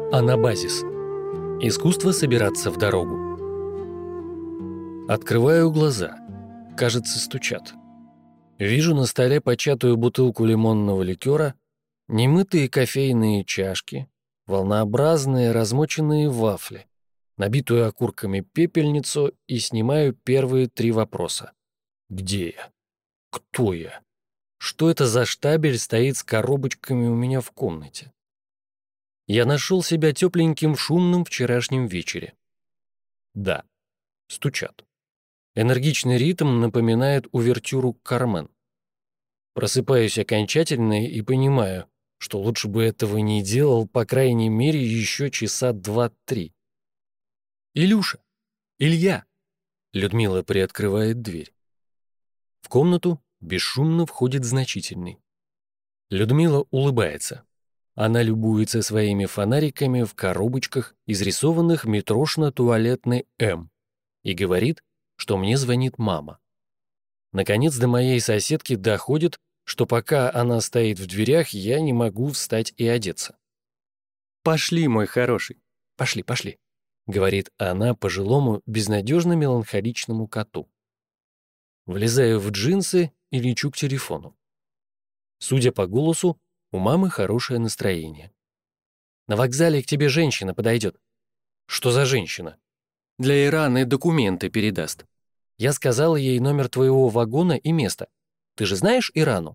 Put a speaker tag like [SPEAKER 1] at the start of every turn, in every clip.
[SPEAKER 1] Анабазис. Искусство собираться в дорогу. Открываю глаза. Кажется, стучат. Вижу на столе початую бутылку лимонного ликера, немытые кофейные чашки, волнообразные размоченные вафли, набитую окурками пепельницу и снимаю первые 3 вопроса. Где я? Кто я? Что это за штабель стоит с коробочками у меня в комнате? Я нашел себя тепленьким в шумном вчерашнем вечере. Да, стучат. Энергичный ритм напоминает увертюру «Кармен». Просыпаюсь окончательно и понимаю, что лучше бы этого не делал, по крайней мере, еще часа 2-3. «Илюша! Илья!» Людмила приоткрывает дверь. В комнату бесшумно входит значительный. Людмила улыбается. Она любуется своими фонариками в коробочках, изрисованных метрошно-туалетной «М», и говорит, что мне звонит мама. Наконец до моей соседки доходит, что пока она стоит в дверях, я не могу встать и одеться. «Пошли, мой хороший, пошли, пошли», — говорит она пожилому, безнадежно-меланхоличному коту. Влезаю в джинсы и лечу к телефону. Судя по голосу, у мамы хорошее настроение. «На вокзале к тебе женщина подойдет». «Что за женщина?» «Для Ираны документы передаст. Я сказала ей номер твоего вагона и место. Ты же знаешь Ирану?»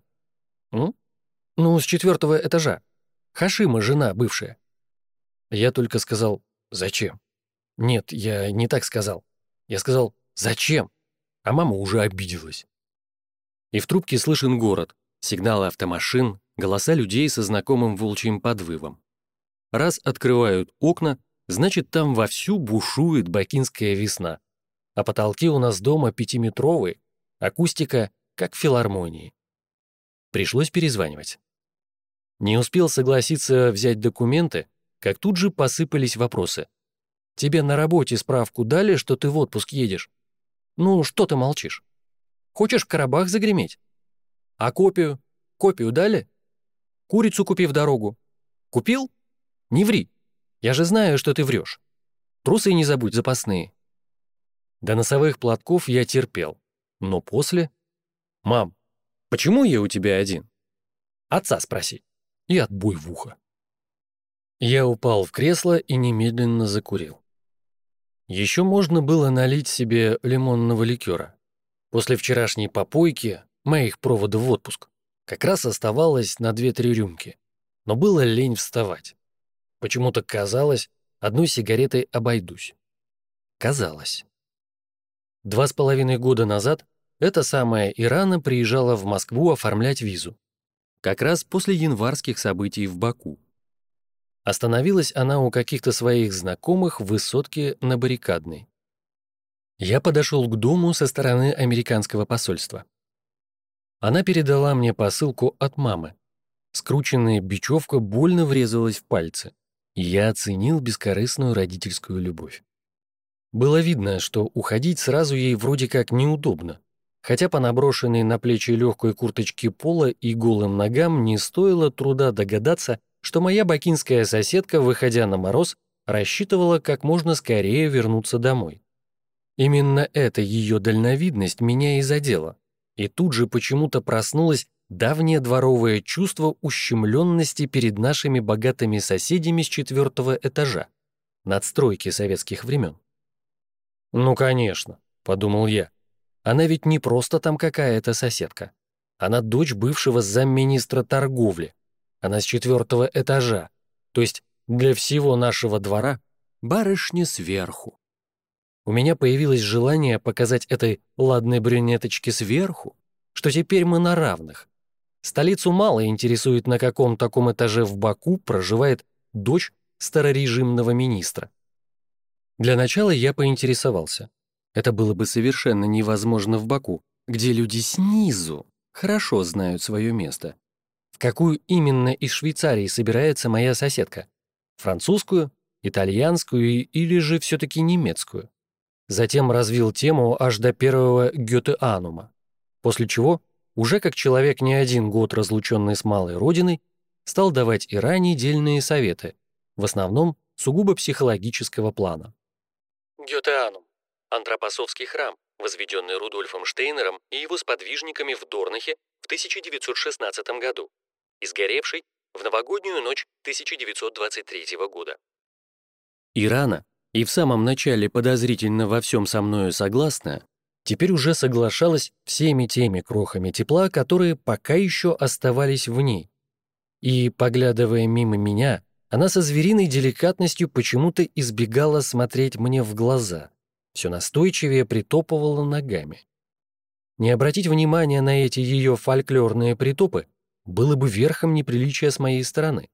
[SPEAKER 1] «Ну, с 4-го этажа. Хашима, жена бывшая». Я только сказал «Зачем?» Нет, я не так сказал. Я сказал «Зачем?» А мама уже обиделась. И в трубке слышен город, сигналы автомашин, голоса людей со знакомым волчьим подвывом. Раз открывают окна, значит, там вовсю бушует бакинская весна. А потолки у нас дома 5-метровые, акустика как в филармонии. Пришлось перезванивать. Не успел согласиться взять документы, как тут же посыпались вопросы. «Тебе на работе справку дали, что ты в отпуск едешь? Ну, что ты молчишь? Хочешь в Карабах загреметь? А копию? Копию дали? Курицу купи в дорогу. Купил? Не ври. Я же знаю, что ты врешь. Трусы не забудь, запасные». До носовых платков я терпел, но после... «Мам, почему я у тебя один?» «Отца спроси». И отбой в ухо. Я упал в кресло и немедленно закурил. Еще можно было налить себе лимонного ликера. После вчерашней попойки, моих проводов в отпуск, как раз оставалось на 2-3 рюмки. Но было лень вставать. Почему-то казалось, одной сигаретой обойдусь. Казалось. 2,5 года назад эта самая Ирана приезжала в Москву оформлять визу. Как раз после январских событий в Баку. Остановилась она у каких-то своих знакомых в высотке на Баррикадной. Я подошел к дому со стороны американского посольства. Она передала мне посылку от мамы. Скрученная бечевка больно врезалась в пальцы. И я оценил бескорыстную родительскую любовь. Было видно, что уходить сразу ей вроде как неудобно, хотя по наброшенной на плечи легкой курточке пола и голым ногам не стоило труда догадаться, что моя бакинская соседка, выходя на мороз, рассчитывала как можно скорее вернуться домой. Именно эта ее дальновидность меня и задела, и тут же почему-то проснулось давнее дворовое чувство ущемленности перед нашими богатыми соседями с 4-го этажа, надстройки советских времен. «Ну, конечно», — подумал я, — «она ведь не просто там какая-то соседка. Она дочь бывшего замминистра торговли. Она с 4-го этажа, то есть для всего нашего двора барышня сверху». У меня появилось желание показать этой ладной брюнеточке сверху, что теперь мы на равных. Столицу мало интересует, на каком таком этаже в Баку проживает дочь старорежимного министра. Для начала я поинтересовался. Это было бы совершенно невозможно в Баку, где люди снизу хорошо знают свое место. В какую именно из Швейцарии собирается моя соседка? Французскую, итальянскую или же все-таки немецкую? Затем развил тему аж до первого Гёте-Анума, после чего, уже как человек не 1 год разлученный с малой родиной, стал давать Иране дельные советы, в основном сугубо психологического плана. Гётеанум – антропософский храм, возведенный Рудольфом Штейнером и его сподвижниками в Дорнахе в 1916 году и сгоревший в новогоднюю ночь 1923 года. Ирана, и в самом начале подозрительно во всем со мною согласна, теперь уже соглашалась всеми теми крохами тепла, которые пока еще оставались в ней. И, поглядывая мимо меня, она со звериной деликатностью почему-то избегала смотреть мне в глаза, все настойчивее притопывала ногами. Не обратить внимания на эти ее фольклорные притопы было бы верхом неприличия с моей стороны.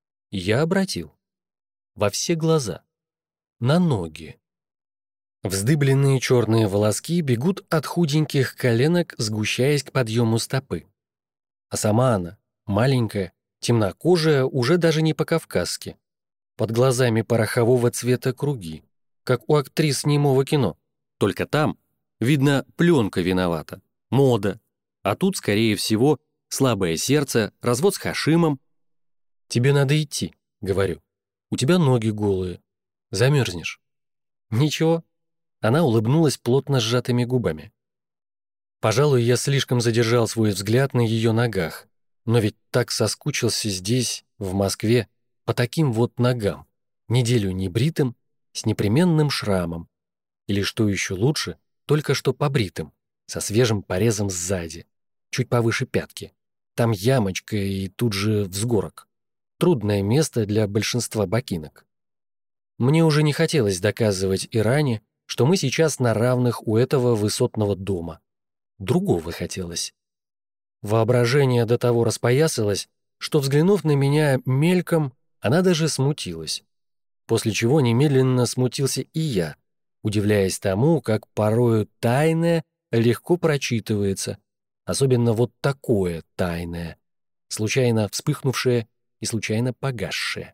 [SPEAKER 1] Я обратил. Во все глаза. На ноги. Вздыбленные черные волоски бегут от худеньких коленок, сгущаясь к подъему стопы. А сама она, маленькая, темнокожая, уже даже не по-кавказски. Под глазами порохового цвета круги, как у актрис немого кино. Только там, видно, пленка виновата, мода. А тут, скорее всего, слабое сердце, развод с Хашимом. «Тебе надо идти», — говорю. «У тебя ноги голые. Замерзнешь». «Ничего». Она улыбнулась плотно сжатыми губами. Пожалуй, я слишком задержал свой взгляд на ее ногах, но ведь так соскучился здесь, в Москве, по таким вот ногам, неделю небритым, с непременным шрамом, или, что еще лучше, только что побритым, со свежим порезом сзади, чуть повыше пятки. Там ямочка и тут же взгорок. Трудное место для большинства ботинок. Мне уже не хотелось доказывать Иране, что мы сейчас на равных у этого высотного дома. Другого хотелось. Воображение до того распоясалось, что, взглянув на меня мельком, она даже смутилась. После чего немедленно смутился и я, удивляясь тому, как порою тайное легко прочитывается, особенно вот такое тайное, случайно вспыхнувшее и случайно погасшее.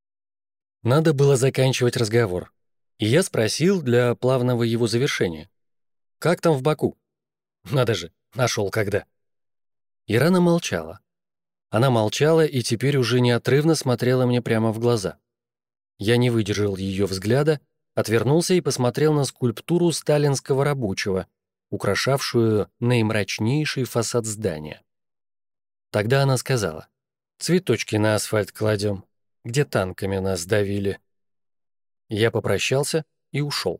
[SPEAKER 1] Надо было заканчивать разговор, и я спросил для плавного его завершения. «Как там в Баку?» Надо же, нашел когда. Ирана молчала. Она молчала и теперь уже неотрывно смотрела мне прямо в глаза. Я не выдержал ее взгляда, отвернулся и посмотрел на скульптуру сталинского рабочего, украшавшую наимрачнейший фасад здания. Тогда она сказала: «Цветочки на асфальт кладем, где танками нас давили». Я попрощался и ушел.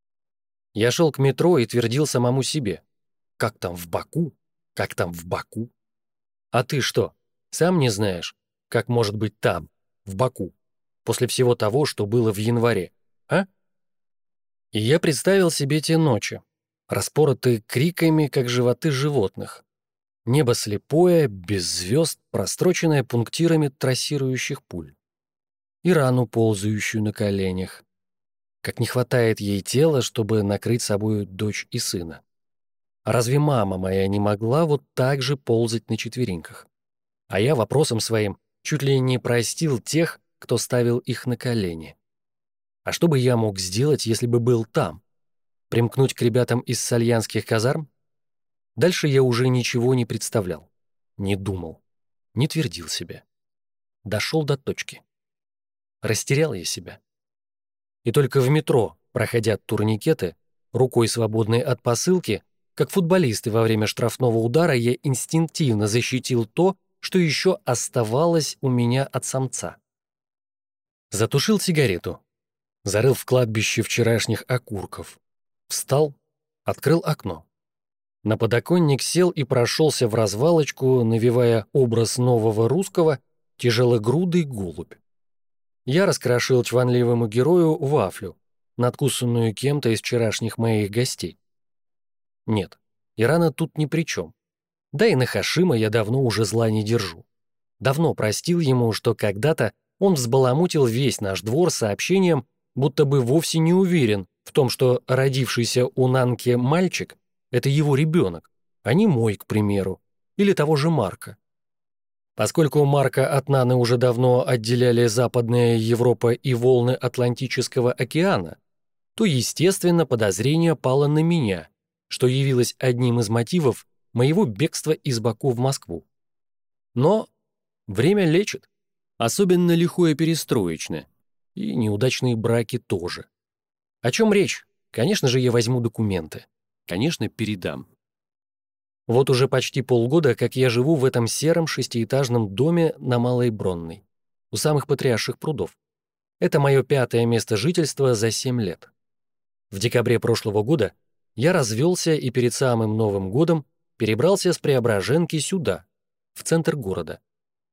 [SPEAKER 1] Я шел к метро и твердил самому себе: «Как там в Баку? Как там в Баку?» А ты что, сам не знаешь, как может быть там, в Баку, после всего того, что было в январе, а? И я представил себе те ночи, распоротые криками, как животы животных. Небо слепое, без звезд, простроченное пунктирами трассирующих пуль. Ирану, ползающую на коленях. Как не хватает ей тела, чтобы накрыть собою дочь и сына. А разве мама моя не могла вот так же ползать на четвереньках? А я вопросом своим чуть ли не простил тех, кто ставил их на колени. А что бы я мог сделать, если бы был там? Примкнуть к ребятам из сальянских казарм? Дальше я уже ничего не представлял, не думал, не твердил себе. Дошел до точки. Растерял я себя. И только в метро, проходя турникеты, рукой свободной от посылки, как футболисты во время штрафного удара, я инстинктивно защитил то, что еще оставалось у меня от самца. Затушил сигарету, зарыл в кладбище вчерашних окурков, встал, открыл окно. На подоконник сел и прошелся в развалочку, навевая образ нового русского, тяжелогрудый голубь. Я раскрошил чванливому герою вафлю, надкусанную кем-то из вчерашних моих гостей. Нет, Ирана тут ни при чем. Да и на Хашима я давно уже зла не держу. Давно простил ему, что когда-то он взбаламутил весь наш двор сообщением, будто бы вовсе не уверен в том, что родившийся у Нанки мальчик — это его ребенок, а не мой, к примеру, или того же Марка. Поскольку Марка от Наны уже давно отделяли Западная Европа и волны Атлантического океана, то, естественно, подозрение пало на меня, что явилось одним из мотивов моего бегства из Баку в Москву. Но время лечит, особенно лихое перестроечное. И неудачные браки тоже. О чем речь? Конечно же, я возьму документы. Конечно, передам. Вот уже почти полгода, как я живу в этом сером шестиэтажном доме на Малой Бронной, у самых потрясших прудов. Это мое 5-е место жительства за 7 лет. В декабре прошлого года я развелся и перед самым Новым годом перебрался с Преображенки сюда, в центр города.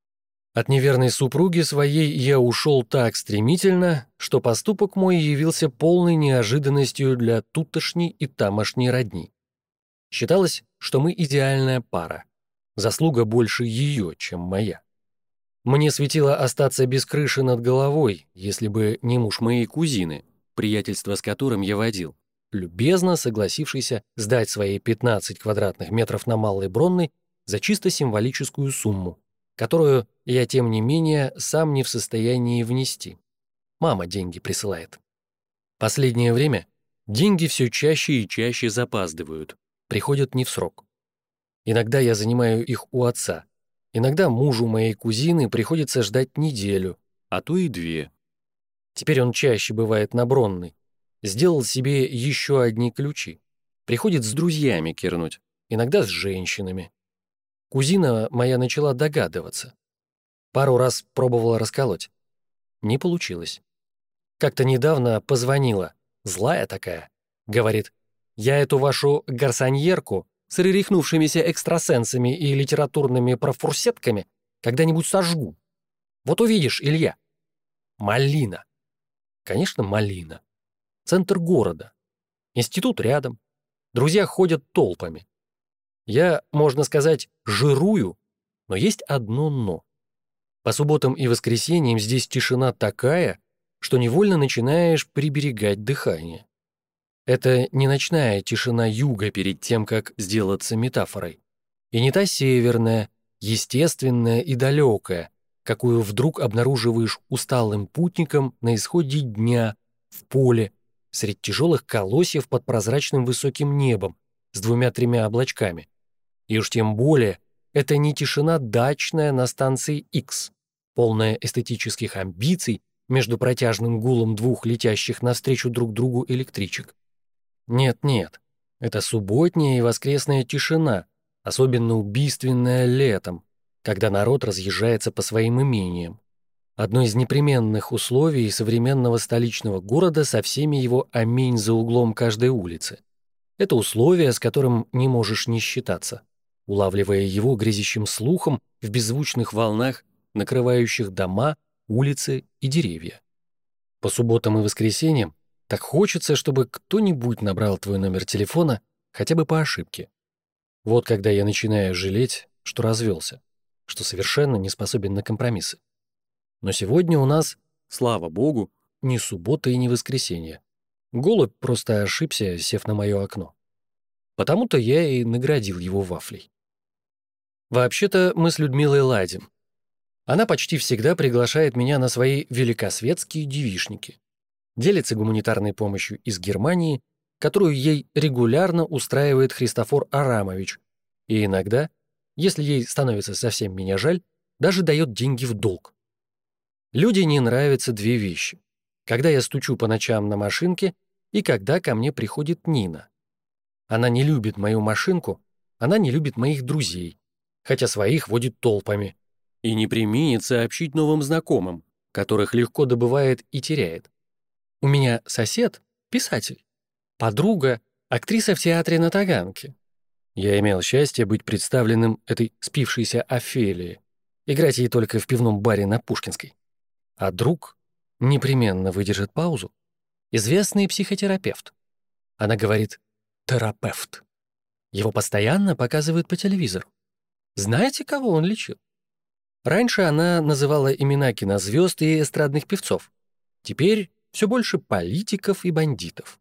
[SPEAKER 1] От неверной супруги своей я ушел так стремительно, что поступок мой явился полной неожиданностью для тутошней и тамошней родни. Считалось, что мы идеальная пара. Заслуга больше ее, чем моя. Мне светило остаться без крыши над головой, если бы не муж моей кузины, приятельство с которым я водил, любезно согласившийся сдать свои 15 квадратных метров на Малой Бронной за чисто символическую сумму, которую я, тем не менее, сам не в состоянии внести. Мама деньги присылает. Последнее время деньги все чаще и чаще запаздывают, приходят не в срок. Иногда я занимаю их у отца, иногда мужу моей кузины приходится ждать неделю, а то и 2. Теперь он чаще бывает на Бронной. Сделал себе еще одни ключи. Приходит с друзьями кернуть, иногда с женщинами. Кузина моя начала догадываться. Пару раз пробовала расколоть. Не получилось. Как-то недавно позвонила, злая такая. Говорит, я эту вашу гарсоньерку с рерихнувшимися экстрасенсами и литературными профурсетками когда-нибудь сожгу. Вот увидишь, Илья. Малина. Конечно, малина. Центр города. Институт рядом. Друзья ходят толпами. Я, можно сказать, жирую, но есть одно «но». По субботам и воскресеньям здесь тишина такая, что невольно начинаешь приберегать дыхание. Это не ночная тишина юга перед тем, как сделаться метафорой. И не та северная, естественная и далекая, какую вдруг обнаруживаешь усталым путником на исходе дня, в поле, средь тяжелых колосьев под прозрачным высоким небом, с 2-3 облачками. И уж тем более, это не тишина дачная на станции X, полная эстетических амбиций между протяжным гулом 2 летящих навстречу друг другу электричек. Нет, это субботняя и воскресная тишина, особенно убийственная летом, когда народ разъезжается по своим имениям. Одно из непременных условий современного столичного города со всеми его аминь за углом каждой улицы. Это условие, с которым не можешь не считаться, улавливая его грезящим слухом в беззвучных волнах, накрывающих дома, улицы и деревья. По субботам и воскресеньям так хочется, чтобы кто-нибудь набрал твой номер телефона хотя бы по ошибке. Вот когда я начинаю жалеть, что развелся, что совершенно не способен на компромиссы. Но сегодня у нас, слава богу, не суббота и не воскресенье. Голубь просто ошибся, сев на мое окно. Потому-то я и наградил его вафлей. Вообще-то мы с Людмилой ладим. Она почти всегда приглашает меня на свои великосветские девичники. Делится гуманитарной помощью из Германии, которую ей регулярно устраивает Христофор Арамович, и иногда, если ей становится совсем меня жаль, даже дает деньги в долг. Люди не нравятся 2 вещи. Когда я стучу по ночам на машинке и когда ко мне приходит Нина. Она не любит мою машинку, она не любит моих друзей, хотя своих водит толпами. И не преминет сообщить новым знакомым, которых легко добывает и теряет. У меня сосед — писатель, подруга — актриса в театре на Таганке. Я имел счастье быть представленным этой спившейся Офелии, играть ей только в пивном баре на Пушкинской. А друг непременно выдержит паузу. Известный психотерапевт. Она говорит «терапевт». Его постоянно показывают по телевизору. Знаете, кого он лечил? Раньше она называла имена кинозвезд и эстрадных певцов. Теперь все больше политиков и бандитов.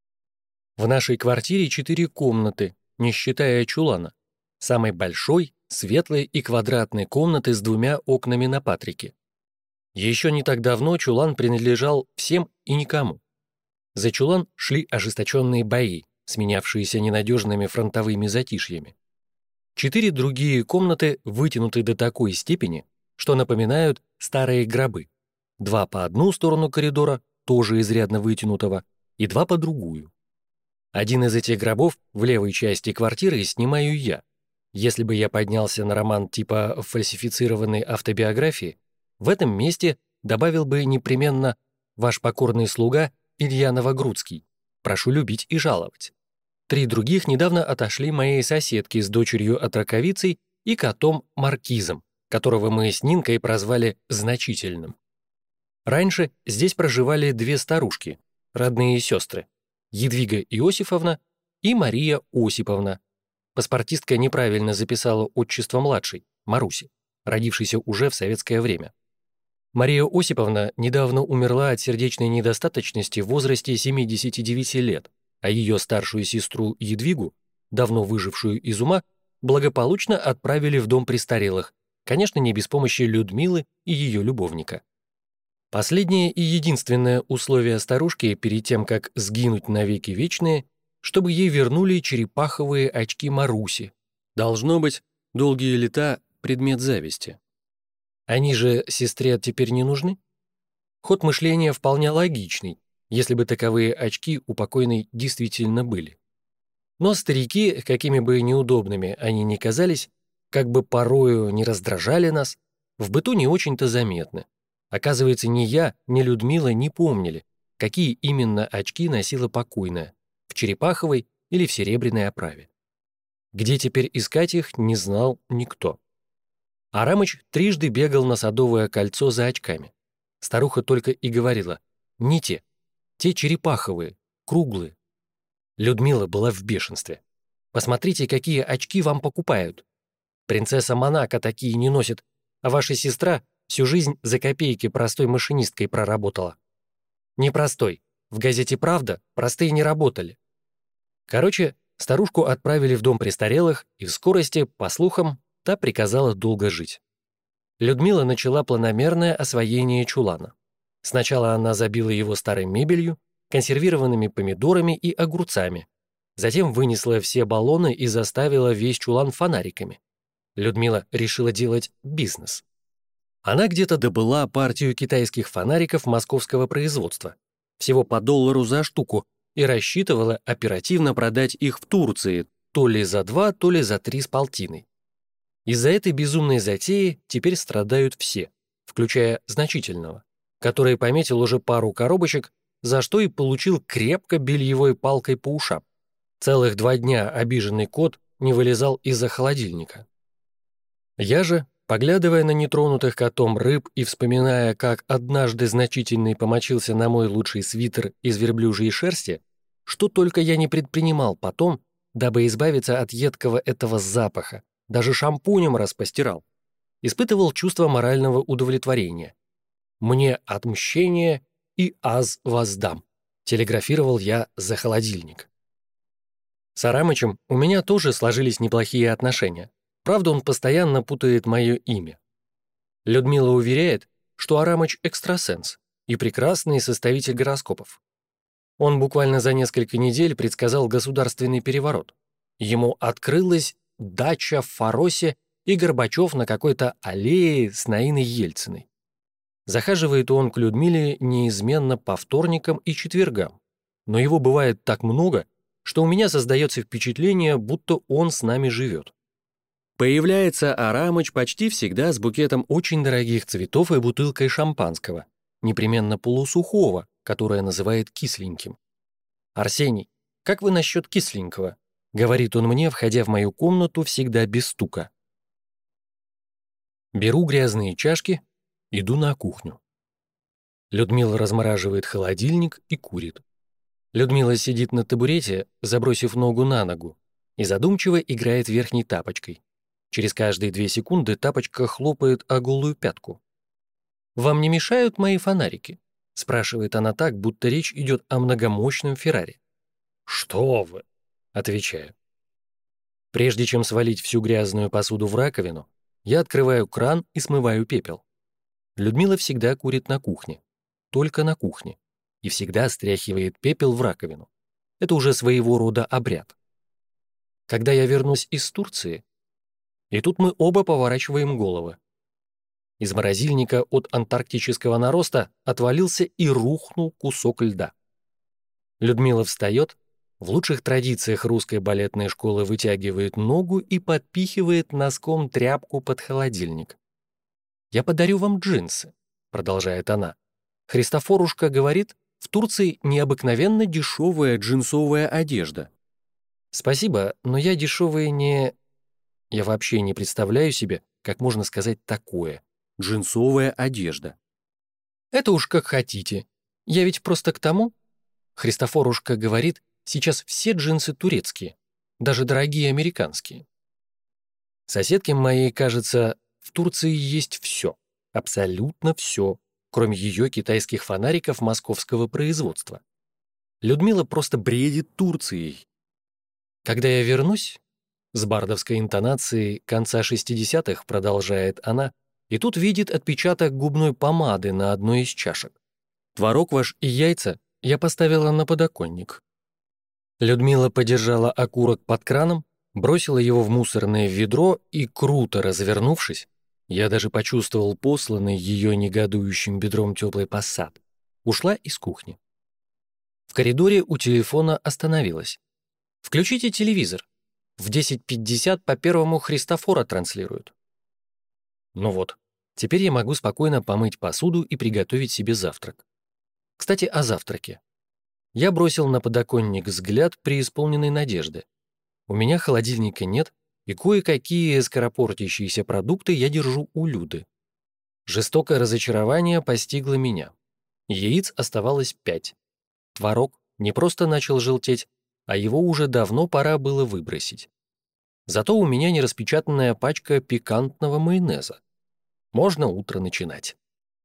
[SPEAKER 1] В нашей квартире 4 комнаты, не считая чулана. Самой большой, светлой и квадратной комнаты с 2 окнами на Патрике. Еще не так давно чулан принадлежал всем и никому. За чулан шли ожесточенные бои, сменявшиеся ненадежными фронтовыми затишьями. 4 другие комнаты вытянуты до такой степени, что напоминают старые гробы. 2 по одну сторону коридора, тоже изрядно вытянутого, и 2 по другую. Один из этих гробов в левой части квартиры снимаю я. Если бы я поднялся на роман типа фальсифицированной автобиографии, в этом месте добавил бы непременно «Ваш покорный слуга Илья Новогрудский. Прошу любить и жаловать». 3 других недавно отошли моей соседке с дочерью-отраковицей и котом Маркизом, которого мы с Нинкой прозвали «значительным». Раньше здесь проживали 2 старушки, родные сестры, Едвига Иосифовна и Мария Осиповна. Паспортистка неправильно записала отчество младшей, Маруси, родившейся уже в советское время. Мария Осиповна недавно умерла от сердечной недостаточности в возрасте 79 лет, а ее старшую сестру Едвигу, давно выжившую из ума, благополучно отправили в дом престарелых, конечно, не без помощи Людмилы и ее любовника. Последнее и единственное условие старушки перед тем, как сгинуть навеки вечные, чтобы ей вернули черепаховые очки Маруси. Должно быть, долгие лета — предмет зависти. Они же сестре теперь не нужны? Ход мышления вполне логичный, если бы таковые очки у покойной действительно были. Но старики, какими бы неудобными они ни казались, как бы порою не раздражали нас, в быту не очень-то заметны. Оказывается, ни я, ни Людмила не помнили, какие именно очки носила покойная, в черепаховой или в серебряной оправе. Где теперь искать их, не знал никто. Арамыч трижды бегал на Садовое кольцо за очками. Старуха только и говорила: «Не те, те черепаховые, круглые». Людмила была в бешенстве. «Посмотрите, какие очки вам покупают. Принцесса Монако такие не носит, а ваша сестра всю жизнь за копейки простой машинисткой проработала». «Непростой. В газете «Правда» простые не работали». Короче, старушку отправили в дом престарелых, и в скорости, по слухам, та приказала долго жить. Людмила начала планомерное освоение чулана. Сначала она забила его старой мебелью, консервированными помидорами и огурцами. Затем вынесла все баллоны и заставила весь чулан фонариками. Людмила решила делать бизнес. Она где-то добыла партию китайских фонариков московского производства, всего по $1 за штуку, и рассчитывала оперативно продать их в Турции то ли за 2, то ли за 3 с полтиной. Из-за этой безумной затеи теперь страдают все, включая значительного, который пометил уже пару коробочек, за что и получил крепко бельевой палкой по ушам. Целых 2 дня обиженный кот не вылезал из-за холодильника. Я же, поглядывая на нетронутых котом рыб и вспоминая, как однажды значительный помочился на мой лучший свитер из верблюжьей шерсти, что только я не предпринимал потом, дабы избавиться от едкого этого запаха, даже шампунем раз постирал, испытывал чувство морального удовлетворения. «Мне отмщение и аз воздам», телеграфировал я за холодильник. С Арамычем у меня тоже сложились неплохие отношения. Правда, он постоянно путает мое имя. Людмила уверяет, что Арамыч экстрасенс и прекрасный составитель гороскопов. Он буквально за несколько недель предсказал государственный переворот. Ему открылась дача в Фаросе и Горбачев на какой-то аллее с Наиной Ельциной. Захаживает он к Людмиле неизменно по вторникам и четвергам, но его бывает так много, что у меня создается впечатление, будто он с нами живет. Появляется Арамыч почти всегда с букетом очень дорогих цветов и бутылкой шампанского, непременно полусухого, которое называет кисленьким. «Арсений, как вы насчет кисленького?» — говорит он мне, входя в мою комнату всегда без стука. Беру грязные чашки, иду на кухню. Людмила размораживает холодильник и курит. Людмила сидит на табурете, забросив ногу на ногу, и задумчиво играет верхней тапочкой. Через каждые 2 секунды тапочка хлопает о голую пятку. «Вам не мешают мои фонарики?» — спрашивает она так, будто речь идет о многомощном Феррари. «Что вы?» — отвечаю. Прежде чем свалить всю грязную посуду в раковину, я открываю кран и смываю пепел. Людмила всегда курит на кухне, только на кухне, и всегда стряхивает пепел в раковину. Это уже своего рода обряд. Когда я вернусь из Турции, и тут мы оба поворачиваем головы. Из морозильника от антарктического нароста отвалился и рухнул кусок льда. Людмила встает, в лучших традициях русской балетной школы вытягивает ногу и подпихивает носком тряпку под холодильник. «Я подарю вам джинсы», — продолжает она. «Христофорушка говорит, в Турции необыкновенно дешевая джинсовая одежда». «Спасибо, но я дешевые не...» Я вообще не представляю себе, как можно сказать такое. Джинсовая одежда. «Это уж как хотите. Я ведь просто к тому...» Христофорушка говорит, сейчас все джинсы турецкие, даже дорогие американские. Соседке моей, кажется, в Турции есть все, абсолютно все, кроме ее китайских фонариков московского производства. Людмила просто бредит Турцией. Когда я вернусь, с бардовской интонацией конца 60-х продолжает она, и тут видит отпечаток губной помады на одной из чашек. Творог ваш и яйца я поставила на подоконник. Людмила подержала окурок под краном, бросила его в мусорное ведро и, круто развернувшись, я даже почувствовал посланный ее негодующим бедром теплый пассат, ушла из кухни. В коридоре у телефона остановилась. «Включите телевизор. В 10:50 по первому Христофора транслируют». Ну вот, теперь я могу спокойно помыть посуду и приготовить себе завтрак. Кстати, о завтраке. Я бросил на подоконник взгляд преисполненной надежды. У меня холодильника нет, и кое-какие скоропортящиеся продукты я держу у Люды. Жестокое разочарование постигло меня. Яиц оставалось 5. Творог не просто начал желтеть, а его уже давно пора было выбросить. Зато у меня нераспечатанная пачка пикантного майонеза. Можно утро начинать.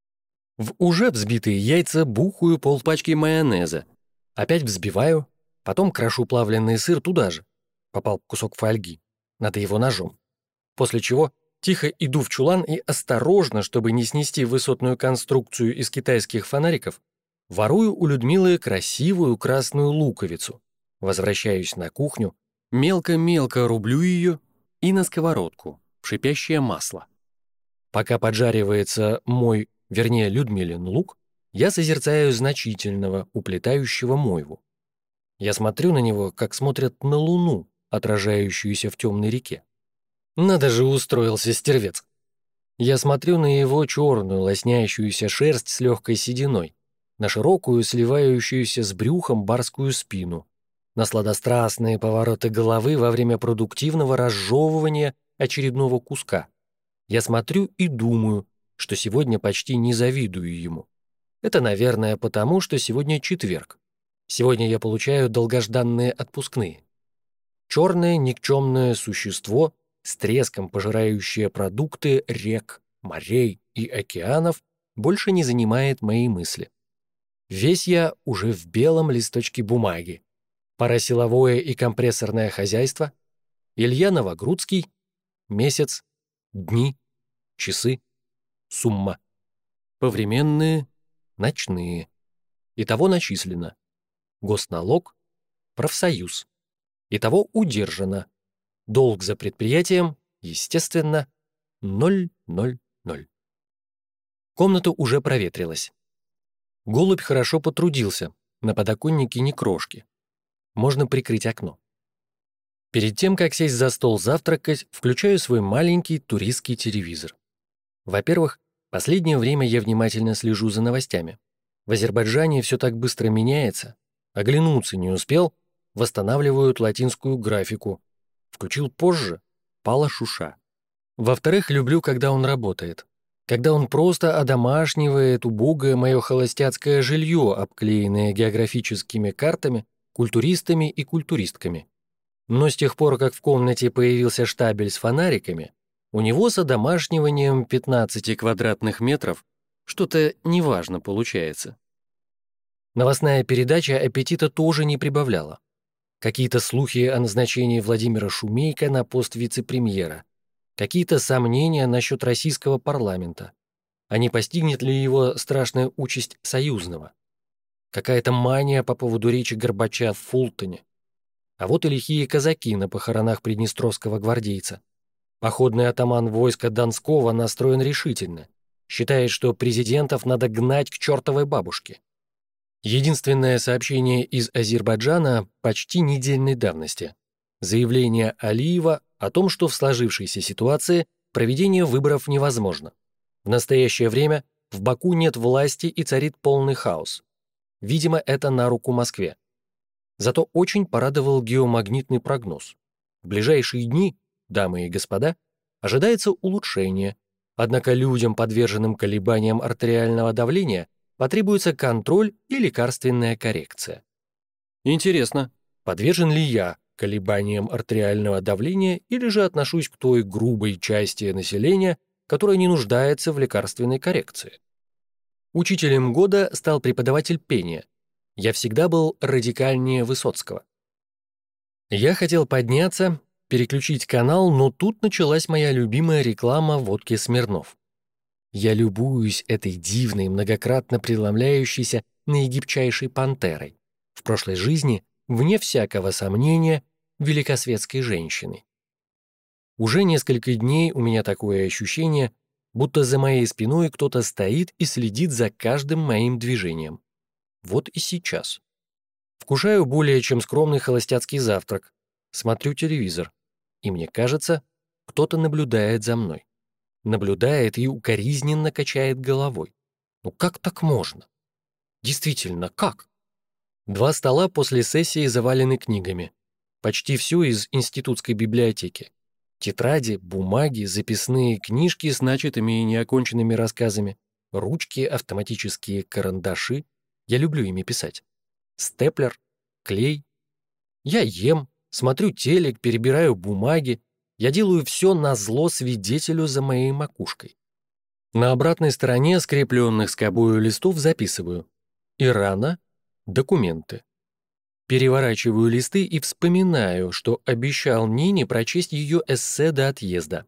[SPEAKER 1] В уже взбитые яйца бухаю полпачки майонеза. Опять взбиваю, потом крошу плавленый сыр туда же. Попал кусок фольги. Надо его ножом. После чего тихо иду в чулан и осторожно, чтобы не снести высотную конструкцию из китайских фонариков, ворую у Людмилы красивую красную луковицу. Возвращаюсь на кухню, мелко-мелко рублю ее и на сковородку, в шипящее масло. Пока поджаривается мой, вернее, Людмилин лук, я созерцаю значительного, уплетающего мойву. Я смотрю на него, как смотрят на луну, отражающуюся в темной реке. Надо же, устроился стервец. Я смотрю на его черную, лоснящуюся шерсть с легкой сединой, на широкую, сливающуюся с брюхом барскую спину, на сладострастные повороты головы во время продуктивного разжевывания очередного куска. Я смотрю и думаю, что сегодня почти не завидую ему. Это, наверное, потому, что сегодня четверг. Сегодня я получаю долгожданные отпускные. Черное никчемное существо, с треском пожирающее продукты рек, морей и океанов, больше не занимает мои мысли. Весь я уже в белом листочке бумаги. Парасиловое и компрессорное хозяйство, Илья Новогрудский, месяц, дни, часы, сумма. Повременные, ночные. Итого начислено. Госналог, профсоюз. Итого удержано. Долг за предприятием, естественно, 000. Комната уже проветрилась. Голубь хорошо потрудился, на подоконнике ни крошки. Можно прикрыть окно. Перед тем, как сесть за стол завтракать, включаю свой маленький туристский телевизор. Во-первых, последнее время я внимательно слежу за новостями. В Азербайджане все так быстро меняется. Оглянуться не успел, восстанавливают латинскую графику. Включил позже, пала шуша. Во-вторых, люблю, когда он работает. Когда он просто одомашнивает убогое мое холостяцкое жилье, обклеенное географическими картами, культуристами и культуристками. Но с тех пор, как в комнате появился штабель с фонариками, у него с одомашниванием 15 квадратных метров что-то неважно получается. Новостная передача аппетита тоже не прибавляла. Какие-то слухи о назначении Владимира Шумейко на пост вице-премьера, какие-то сомнения насчет российского парламента, а не постигнет ли его страшная участь союзного. Какая-то мания по поводу речи Горбача в Фултоне. А вот и лихие казаки на похоронах приднестровского гвардейца. Походный атаман войска Донского настроен решительно. Считает, что президентов надо гнать к чертовой бабушке. Единственное сообщение из Азербайджана почти недельной давности. Заявление Алиева о том, что в сложившейся ситуации проведение выборов невозможно. В настоящее время в Баку нет власти и царит полный хаос. Видимо, это на руку Москве. Зато очень порадовал геомагнитный прогноз. В ближайшие дни, дамы и господа, ожидается улучшение, однако людям, подверженным колебаниям артериального давления, потребуется контроль и лекарственная коррекция. Интересно, подвержен ли я колебаниям артериального давления или же отношусь к той грубой части населения, которая не нуждается в лекарственной коррекции? Учителем года стал преподаватель пения. Я всегда был радикальнее Высоцкого. Я хотел подняться, переключить канал, но тут началась моя любимая реклама водки Смирнов. Я любуюсь этой дивной, многократно преломляющейся наигибчайшей пантерой, в прошлой жизни, вне всякого сомнения, великосветской женщиной. Уже несколько дней у меня такое ощущение, будто за моей спиной кто-то стоит и следит за каждым моим движением. Вот и сейчас. Вкушаю более чем скромный холостяцкий завтрак, смотрю телевизор, и мне кажется, кто-то наблюдает за мной. Наблюдает и укоризненно качает головой. Ну как так можно? Действительно, как? 2 стола после сессии завалены книгами. Почти все из институтской библиотеки. Тетради, бумаги, записные книжки с начатыми и неоконченными рассказами, ручки, автоматические карандаши. Я люблю ими писать. Степлер, клей. Я ем, смотрю телек, перебираю бумаги. Я делаю все назло свидетелю за моей макушкой. На обратной стороне скрепленных скобою листов записываю: Ирана, документы. Переворачиваю листы и вспоминаю, что обещал Нине прочесть ее эссе до отъезда.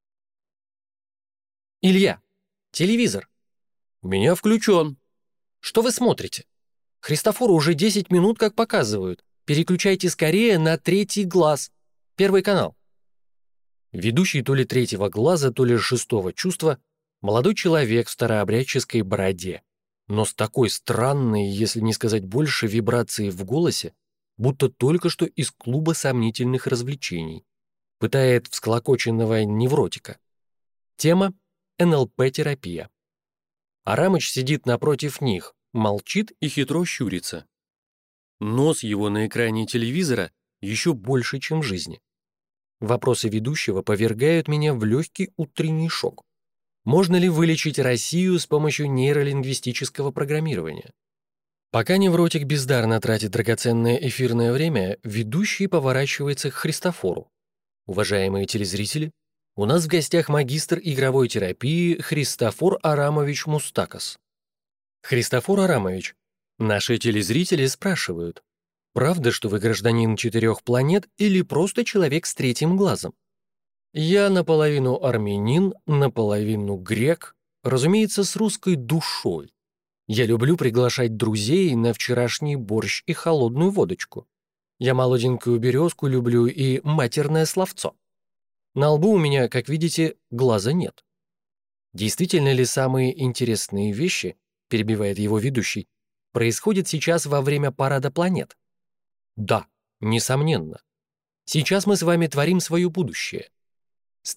[SPEAKER 1] «Илья, телевизор!» «У меня включен». «Что вы смотрите? Христофору уже 10 минут как показывают. Переключайте скорее на 3-й глаз. 1 канал». Ведущий то ли 3-го глаза, то ли 6-го чувства, молодой человек в старообрядческой бороде, но с такой странной, если не сказать больше, вибрацией в голосе, будто только что из клуба сомнительных развлечений. Пытает всклокоченного невротика. Тема — НЛП-терапия. Арамыч сидит напротив них, молчит и хитро щурится. Нос его на экране телевизора еще больше, чем в жизни. Вопросы ведущего повергают меня в легкий утренний шок. Можно ли вылечить Россию с помощью нейролингвистического программирования? Пока невротик бездарно тратит драгоценное эфирное время, ведущий поворачивается к Христофору. Уважаемые телезрители, у нас в гостях магистр игровой терапии Христофор Арамович Мустакас. Христофор Арамович, наши телезрители спрашивают, правда, что вы гражданин 4 планет или просто человек с 3-м глазом? Я наполовину армянин, наполовину грек, разумеется, с русской душой. Я люблю приглашать друзей на вчерашний борщ и холодную водочку. Я молоденькую березку люблю и матерное словцо. На лбу у меня, как видите, глаза нет. Действительно ли самые интересные вещи, перебивает его ведущий, происходят сейчас во время парада планет? Да, несомненно. Сейчас мы с вами творим свое будущее. С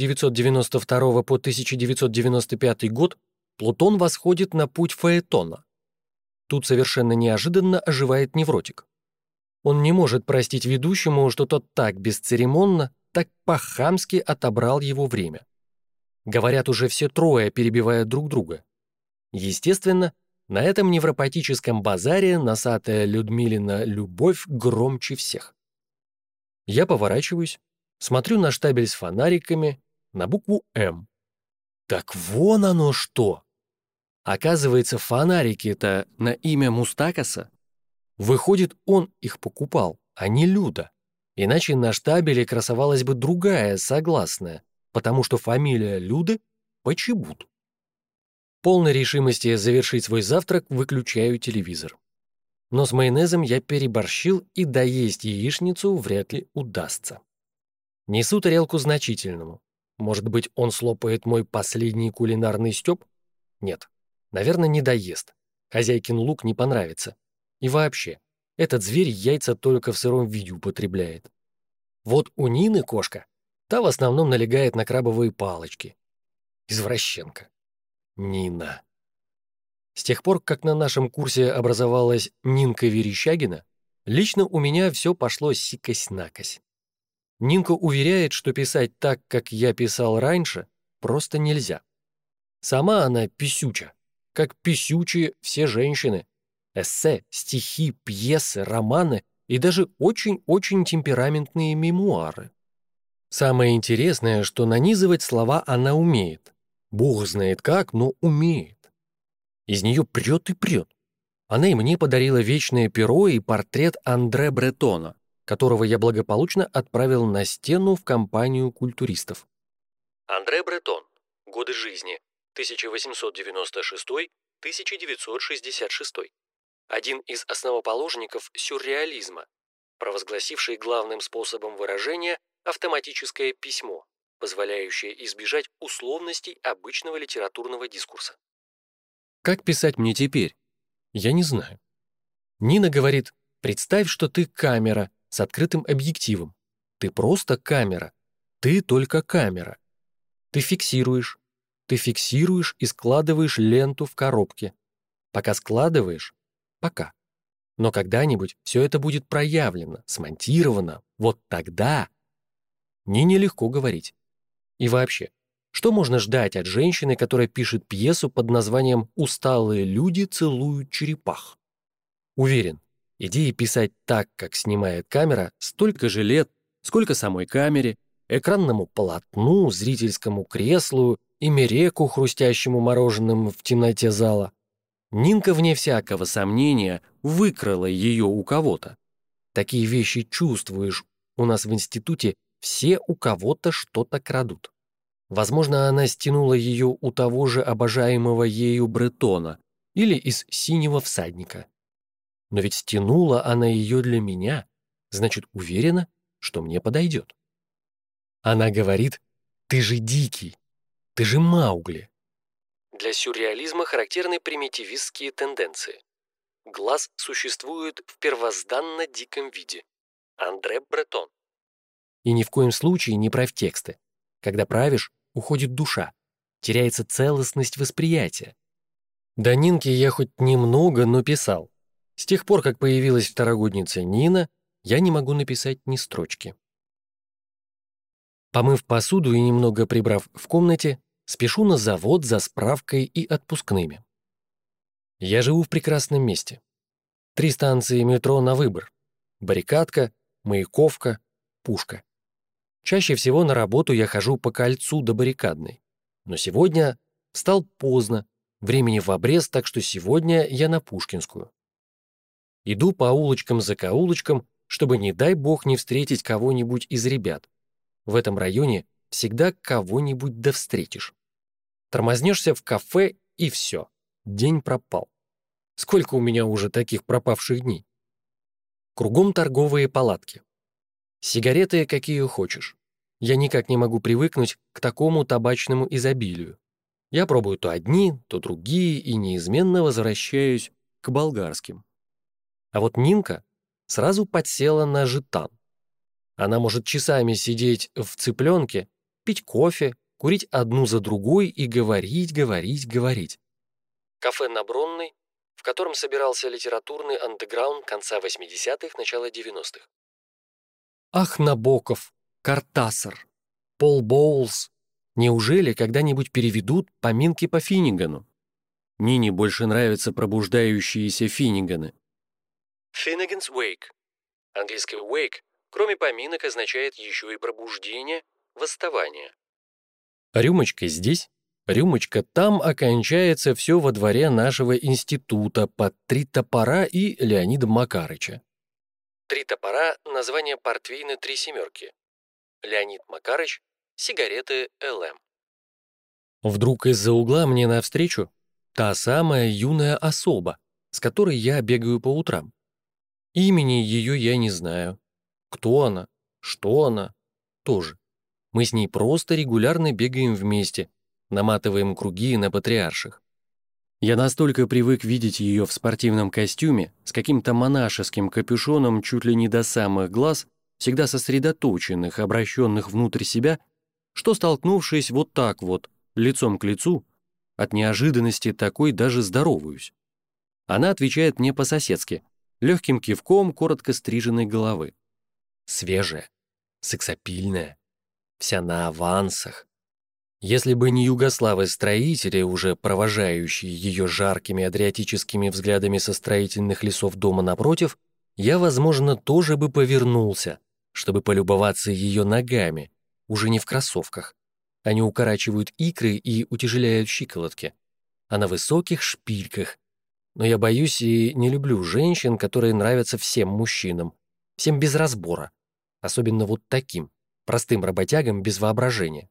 [SPEAKER 1] 1992 по 1995 год Плутон восходит на путь Фаэтона. Тут совершенно неожиданно оживает невротик. Он не может простить ведущему, что тот так бесцеремонно, так по-хамски отобрал его время. Говорят уже все трое, перебивая друг друга. Естественно, на этом невропатическом базаре носатая Людмилина любовь громче всех. Я поворачиваюсь, смотрю на штабель с фонариками, на букву «М». Так вон оно что! Оказывается, фонарики-то на имя Мустакаса. Выходит, он их покупал, а не Люда. Иначе на штабеле красовалась бы другая согласная, потому что фамилия Люды — Почебут. Полной решимости завершить свой завтрак выключаю телевизор. Но с майонезом я переборщил, и доесть яичницу вряд ли удастся. Несу тарелку значительному. Может быть, он слопает мой последний кулинарный стёб? Нет, наверное, не доест. Хозяйкин лук не понравится. И вообще, этот зверь яйца только в сыром виде употребляет. Вот у Нины кошка, та в основном налегает на крабовые палочки. Извращенка. Нина. С тех пор, как на нашем курсе образовалась Нинка Верещагина, лично у меня все пошло сикось-накось. Нинка уверяет, что писать так, как я писал раньше, просто нельзя. Сама она писюча, как писючи все женщины. Эссе, стихи, пьесы, романы и даже очень-очень темпераментные мемуары. Самое интересное, что нанизывать слова она умеет. Бог знает как, но умеет. Из нее прет и прет. Она и мне подарила вечное перо и портрет Андре Бретона, которого я благополучно отправил на стену в компанию культуристов. Андре Бретон. Годы жизни. 1896-1966. Один из основоположников сюрреализма, провозгласивший главным способом выражения автоматическое письмо, позволяющее избежать условностей обычного литературного дискурса. Как писать мне теперь? Я не знаю. Нина говорит: представь, что ты камера с открытым объективом. Ты просто камера. Ты только камера. Ты фиксируешь и складываешь ленту в коробке. Пока складываешь — пока. Но когда-нибудь все это будет проявлено, смонтировано. Вот тогда Нине легко говорить. И вообще, что можно ждать от женщины, которая пишет пьесу под названием «Усталые люди целуют черепах»? Уверен, идея писать так, как снимает камера, столько же лет, сколько самой камере, экранному полотну, зрительскому креслу и мереку, хрустящему мороженым в темноте зала. Нинка, вне всякого сомнения, выкрала ее у кого-то. Такие вещи чувствуешь. У нас в институте все у кого-то что-то крадут. Возможно, она стянула ее у того же обожаемого ею Бретона или из «Синего всадника». Но ведь стянула она ее для меня, значит, уверена, что мне подойдет. Она говорит: «Ты же дикий, ты же Маугли». Для сюрреализма характерны примитивистские тенденции. Глаз существует в первозданно диком виде. Андре Бретон. И ни в коем случае не правь тексты. Когда правишь, уходит душа, теряется целостность восприятия. До Нинки я хоть немного, но писал. С тех пор, как появилась второгодница Нина, я не могу написать ни строчки. Помыв посуду и немного прибрав в комнате, спешу на завод за справкой и отпускными. Я живу в прекрасном месте. 3 станции метро на выбор. Баррикадка, Маяковка, Пушка. Чаще всего на работу я хожу по кольцу до Баррикадной. Но сегодня встал поздно, времени в обрез, так что сегодня я на Пушкинскую. Иду по улочкам-закоулочкам, чтобы, не дай бог, не встретить кого-нибудь из ребят. В этом районе всегда кого-нибудь да встретишь. Тормознешься в кафе, и все. День пропал. Сколько у меня уже таких пропавших дней? Кругом торговые палатки. Сигареты какие хочешь. Я никак не могу привыкнуть к такому табачному изобилию. Я пробую то одни, то другие и неизменно возвращаюсь к болгарским. А вот Нинка сразу подсела на жетан. Она может часами сидеть в цыпленке, пить кофе, курить одну за другой и говорить, говорить, говорить. Кафе на Бронной, в котором собирался литературный андеграунд конца 80-х, начала 90-х. Ах, Набоков, Картасар, Пол Боулс. Неужели когда-нибудь переведут поминки по Финнигану? Нине больше нравятся пробуждающиеся Финниганы. Finnegan's Wake. Английский wake, кроме поминок, означает еще и пробуждение, восставание. Рюмочка здесь, рюмочка там, окончается все во дворе нашего института под «Три топора» и Леонида Макарыча. «Три топора» — название портвейна «Три семерки». Леонид Макарыч — сигареты ЛМ. Вдруг из-за угла мне навстречу та самая юная особа, с которой я бегаю по утрам. Имени ее я не знаю. Кто она? Что она? Тоже. Мы с ней просто регулярно бегаем вместе, наматываем круги на Патриарших. Я настолько привык видеть ее в спортивном костюме, с каким-то монашеским капюшоном чуть ли не до самых глаз, всегда сосредоточенных, обращенных внутрь себя, что, столкнувшись вот так вот, лицом к лицу, от неожиданности такой даже здороваюсь. Она отвечает мне по-соседски, легким кивком коротко стриженной головы. Свежая, сексапильная, вся на авансах. Если бы не югославы-строители, уже провожающие ее жаркими адриатическими взглядами со строительных лесов дома напротив, я, возможно, тоже бы повернулся, чтобы полюбоваться ее ногами, уже не в кроссовках. Они укорачивают икры и утяжеляют щиколотки, а на высоких шпильках. Но я боюсь и не люблю женщин, которые нравятся всем мужчинам, всем без разбора, особенно вот таким, простым работягам без воображения.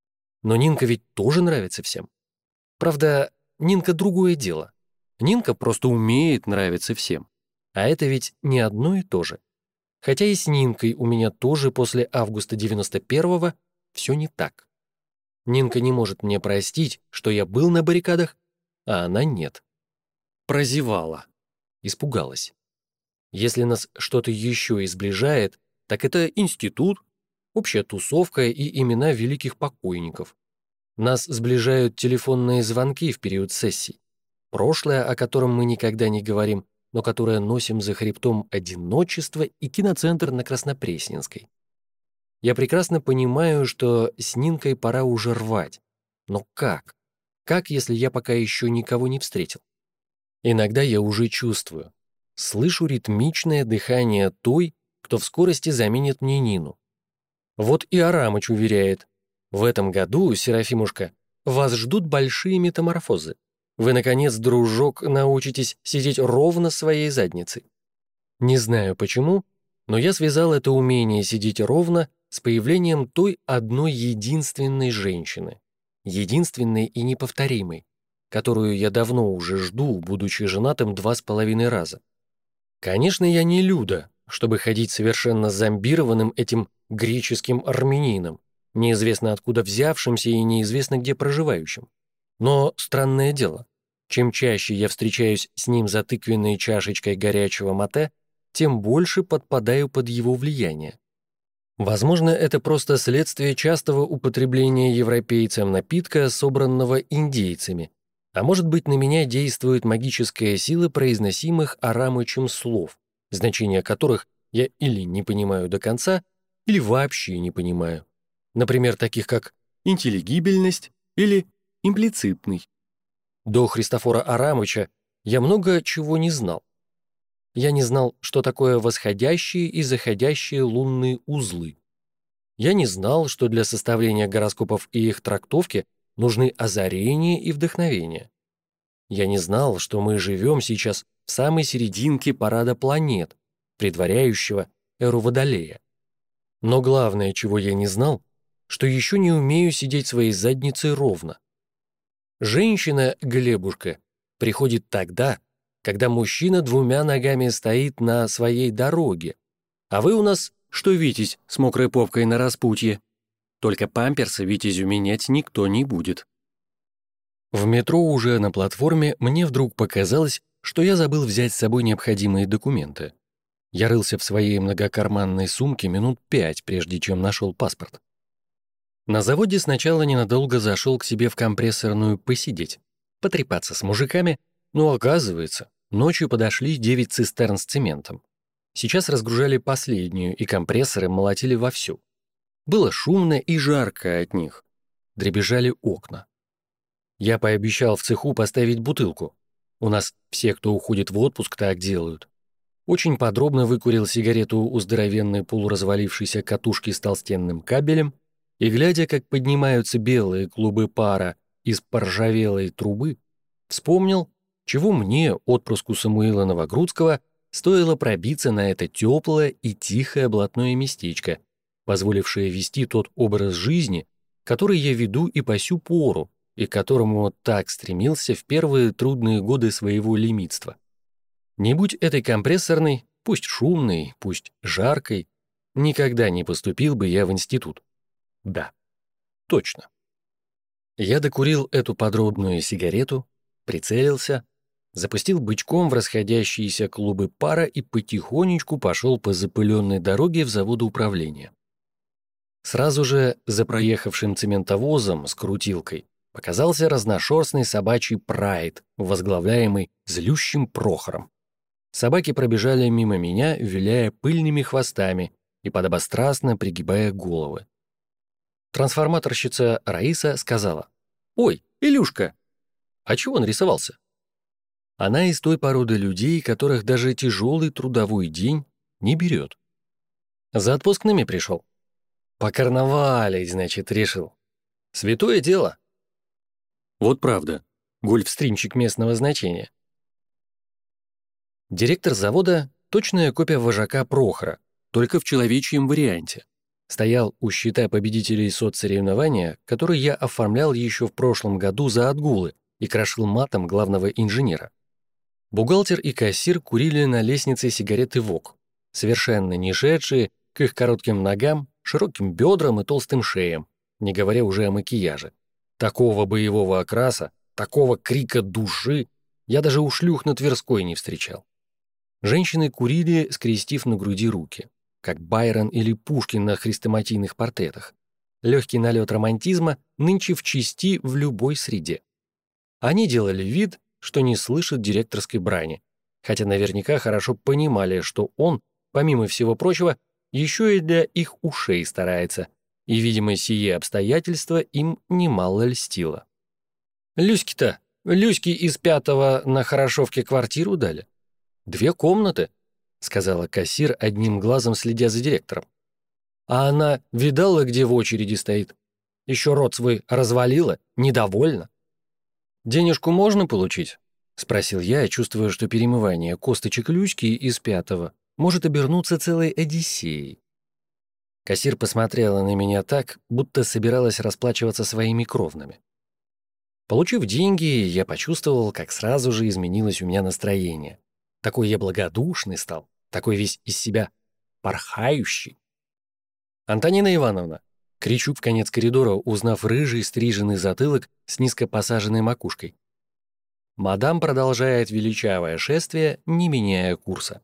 [SPEAKER 1] Но Нинка ведь тоже нравится всем. Правда, Нинка другое дело. Нинка просто умеет нравиться всем. А это ведь не одно и то же. Хотя и с Нинкой у меня тоже после августа 91-го все не так. Нинка не может мне простить, что я был на баррикадах, а она нет. Прозевала. Испугалась. Если нас что-то еще и сближает, так это институт, общая тусовка и имена великих покойников. Нас сближают телефонные звонки в период сессий. Прошлое, о котором мы никогда не говорим, но которое носим за хребтом одиночество и киноцентр на Краснопресненской. Я прекрасно понимаю, что с Нинкой пора уже рвать. Но как? Как, если я пока еще никого не встретил? Иногда я уже чувствую. Слышу ритмичное дыхание той, кто в скорости заменит мне Нину. Вот и Арамыч уверяет, в этом году, Серафимушка, вас ждут большие метаморфозы. Вы, наконец, дружок, научитесь сидеть ровно своей задницей. Не знаю почему, но я связал это умение сидеть ровно с появлением той одной единственной женщины, единственной и неповторимой, которую я давно уже жду, будучи женатым 2,5 раза. Конечно, я не Люда, чтобы ходить совершенно зомбированным этим греческим армянином, неизвестно откуда взявшимся и неизвестно где проживающим. Но странное дело, чем чаще я встречаюсь с ним за тыквенной чашечкой горячего мате, тем больше подпадаю под его влияние. Возможно, это просто следствие частого употребления европейцем напитка, собранного индейцами, а может быть, на меня действует магическая сила произносимых Арамычем слов, значения которых я или не понимаю до конца, или вообще не понимаю. Например, таких как интеллигибельность или имплицитный. До Христофора Арамыча я много чего не знал. Я не знал, что такое восходящие и заходящие лунные узлы. Я не знал, что для составления гороскопов и их трактовки нужны озарение и вдохновение. Я не знал, что мы живем сейчас в самой серединке парада планет, предваряющего эру Водолея. Но главное, чего я не знал, что еще не умею сидеть своей задницей ровно. Женщина, Глебушка, приходит тогда, когда мужчина 2 ногами стоит на своей дороге, а вы у нас, что Витязь с мокрой попкой на распутье. Только памперсы Витязю менять никто не будет. В метро уже на платформе мне вдруг показалось, что я забыл взять с собой необходимые документы. Я рылся в своей многокарманной сумке минут 5, прежде чем нашел паспорт. На заводе сначала ненадолго зашел к себе в компрессорную посидеть, потрепаться с мужиками, но оказывается, ночью подошли 9 цистерн с цементом. Сейчас разгружали последнюю, и компрессоры молотили вовсю. Было шумно и жарко от них. Дребезжали окна. Я пообещал в цеху поставить бутылку. У нас все, кто уходит в отпуск, так делают. Очень подробно выкурил сигарету у здоровенной полуразвалившейся катушки с толстенным кабелем, и, глядя, как поднимаются белые клубы пара из поржавелой трубы, вспомнил, чего мне, отпрыску Самуила Новогрудского, стоило пробиться на это теплое и тихое блатное местечко, позволившее вести тот образ жизни, который я веду и по сю пору, и к которому так стремился в первые трудные годы своего лимитства. Не будь этой компрессорной, пусть шумной, пусть жаркой, никогда не поступил бы я в институт. Да, точно. Я докурил эту подробную сигарету, прицелился, запустил бычком в расходящиеся клубы пара и потихонечку пошел по запыленной дороге в заводоуправление. Сразу же за проехавшим цементовозом с крутилкой показался разношерстный собачий прайд, возглавляемый злющим Прохором. Собаки пробежали мимо меня, виляя пыльными хвостами и подобострастно пригибая головы. Трансформаторщица Раиса сказала: «Ой, Илюшка, а чего он рисовался?» Она из той породы людей, которых даже тяжелый трудовой день не берет. За отпускными пришел. Покарнавалить, значит, решил. Святое дело. Вот правда, гольфстримчик местного значения. Директор завода — точная копия вожака Прохора, только в человечьем варианте. Стоял у щита победителей соцсоревнования, который я оформлял еще в прошлом году за отгулы и крошил матом главного инженера. Бухгалтер и кассир курили на лестнице сигареты ВОК, совершенно не шедшие к их коротким ногам, широким бедрам и толстым шеям, не говоря уже о макияже. Такого боевого окраса, такого крика души я даже у шлюх на Тверской не встречал. Женщины курили, скрестив на груди руки, как Байрон или Пушкин на хрестоматийных портретах. Легкий налет романтизма нынче в чести в любой среде. Они делали вид, что не слышат директорской брани, хотя наверняка хорошо понимали, что он, помимо всего прочего, еще и для их ушей старается, и, видимо, сие обстоятельства им немало льстило. Люське из 5-го на Хорошовке квартиру дали. 2 комнаты, сказала кассир, одним глазом следя за директором. А она видала, где в очереди стоит? Еще рот свой развалила, недовольна. «Денежку можно получить?» — спросил я, чувствуя, что перемывание косточек Люськи из 5-го может обернуться целой одиссеей. Кассир посмотрела на меня так, будто собиралась расплачиваться своими кровными. Получив деньги, я почувствовал, как сразу же изменилось у меня настроение. Такой я благодушный стал, такой весь из себя порхающий. «Антонина Ивановна!» — кричу в конец коридора, узнав рыжий стриженный затылок с низко посаженной макушкой. Мадам продолжает величавое шествие, не меняя курса.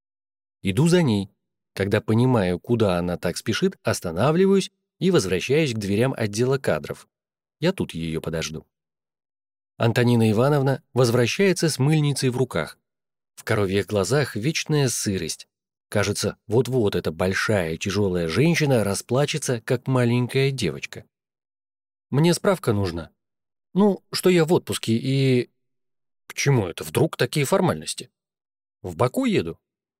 [SPEAKER 1] Иду за ней. Когда понимаю, куда она так спешит, останавливаюсь и возвращаюсь к дверям отдела кадров. Я тут ее подожду. Антонина Ивановна возвращается с мыльницей в руках. В коровьих глазах вечная сырость. Кажется, вот-вот эта большая тяжелая женщина расплачется, как маленькая девочка. Мне справка нужна. Ну, что я в отпуске и... К чему это вдруг такие формальности? В Баку еду?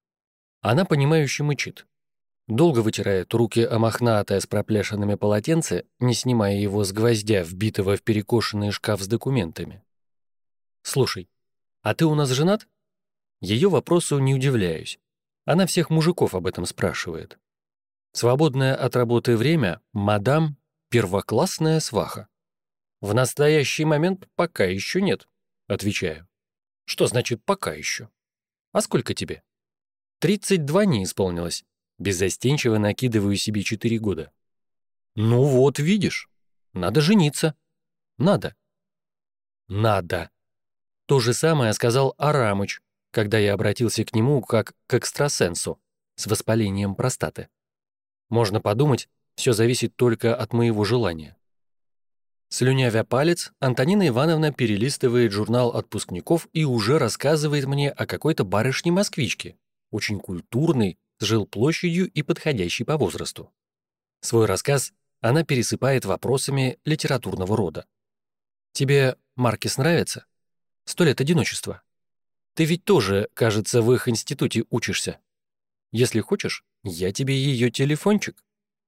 [SPEAKER 1] Она понимающе мычит. Долго вытирает руки о мохнатое с проплешинами полотенце, не снимая его с гвоздя, вбитого в перекошенный шкаф с документами. «Слушай, а ты у нас женат?» Ее вопросу не удивляюсь. Она всех мужиков об этом спрашивает. Свободное от работы время мадам — первоклассная сваха. В настоящий момент пока еще нет, отвечаю. Что значит «пока еще»? А сколько тебе? 32 не исполнилось. Беззастенчиво накидываю себе 4 года. Ну вот, видишь. Надо жениться. Надо. Надо. То же самое сказал Арамыч, когда я обратился к нему как к экстрасенсу с воспалением простаты. Можно подумать, все зависит только от моего желания. Слюнявя палец, Антонина Ивановна перелистывает журнал отпускников и уже рассказывает мне о какой-то барышне-москвичке, очень культурной, с жилплощадью и подходящей по возрасту. Свой рассказ она пересыпает вопросами литературного рода. «Тебе Маркес нравится? 100 лет одиночества. Ты ведь тоже, кажется, в их институте учишься. Если хочешь, я тебе ее телефончик».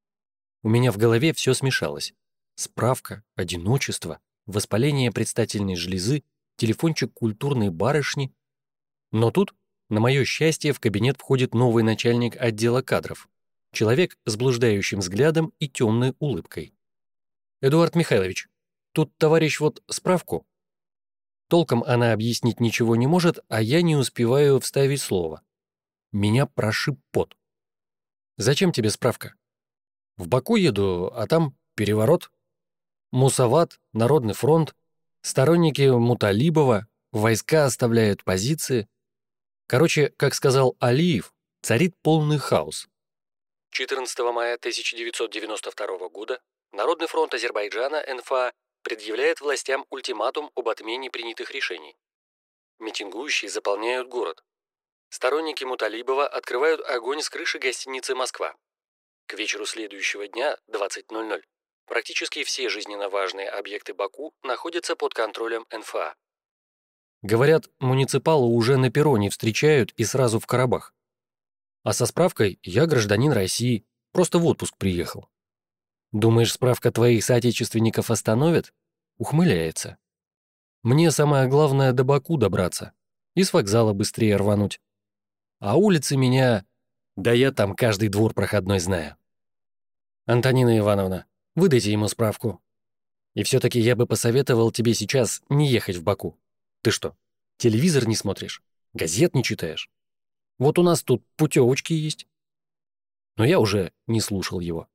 [SPEAKER 1] У меня в голове все смешалось. Справка, одиночество, воспаление предстательной железы, телефончик культурной барышни. Но тут, на мое счастье, в кабинет входит новый начальник отдела кадров. Человек с блуждающим взглядом и темной улыбкой. «Эдуард Михайлович, тут товарищ вот справку». Толком она объяснить ничего не может, а я не успеваю вставить слово. Меня прошиб пот. «Зачем тебе справка?» «В Баку еду, а там переворот. Мусават, Народный фронт. Сторонники Муталибова, войска оставляют позиции. Короче, как сказал Алиев, царит полный хаос. 14 мая 1992 года Народный фронт Азербайджана НФА предъявляет властям ультиматум об отмене принятых решений. Митингующие заполняют город. Сторонники Муталибова открывают огонь с крыши гостиницы «Москва». К вечеру следующего дня, 20:00, практически все жизненно важные объекты Баку находятся под контролем НФА. Говорят, муниципалы уже на перроне встречают и сразу в Карабах. А со справкой «я гражданин России, просто в отпуск приехал». Думаешь, справка твоих соотечественников остановит? Ухмыляется. Мне самое главное до Баку добраться и с вокзала быстрее рвануть. А улицы меня... Да я там каждый двор проходной знаю. Антонина Ивановна, выдайте ему справку. И все-таки я бы посоветовал тебе сейчас не ехать в Баку. Ты что, телевизор не смотришь? Газет не читаешь? Вот у нас тут путевочки есть. Но я уже не слушал его.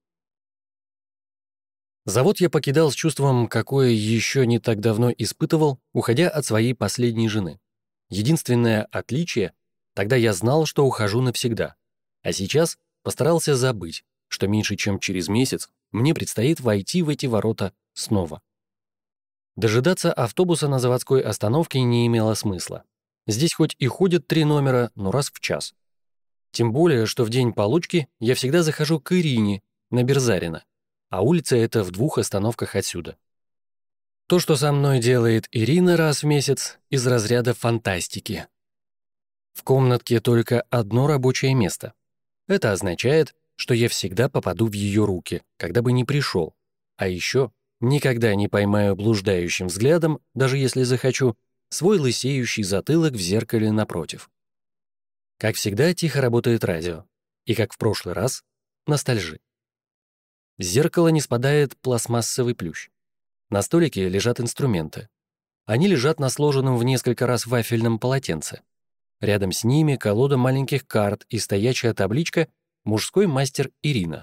[SPEAKER 1] Завод я покидал с чувством, какое еще не так давно испытывал, уходя от своей последней жены. Единственное отличие — тогда я знал, что ухожу навсегда. А сейчас постарался забыть, что меньше чем через месяц мне предстоит войти в эти ворота снова. Дожидаться автобуса на заводской остановке не имело смысла. Здесь хоть и ходят 3 номера, но раз в час. Тем более, что в день получки я всегда захожу к Ирине на Берзарина, а улица эта в 2 остановках отсюда. То, что со мной делает Ирина раз в месяц, из разряда фантастики. В комнатке только одно рабочее место. Это означает, что я всегда попаду в ее руки, когда бы ни пришел. А еще никогда не поймаю блуждающим взглядом, даже если захочу, свой лысеющий затылок в зеркале напротив. Как всегда, тихо работает радио. И как в прошлый раз, ностальжи. С зеркала не спадает пластмассовый плющ. На столике лежат инструменты. Они лежат на сложенном в несколько раз вафельном полотенце. Рядом с ними колода маленьких карт и стоячая табличка «Мужской мастер Ирина».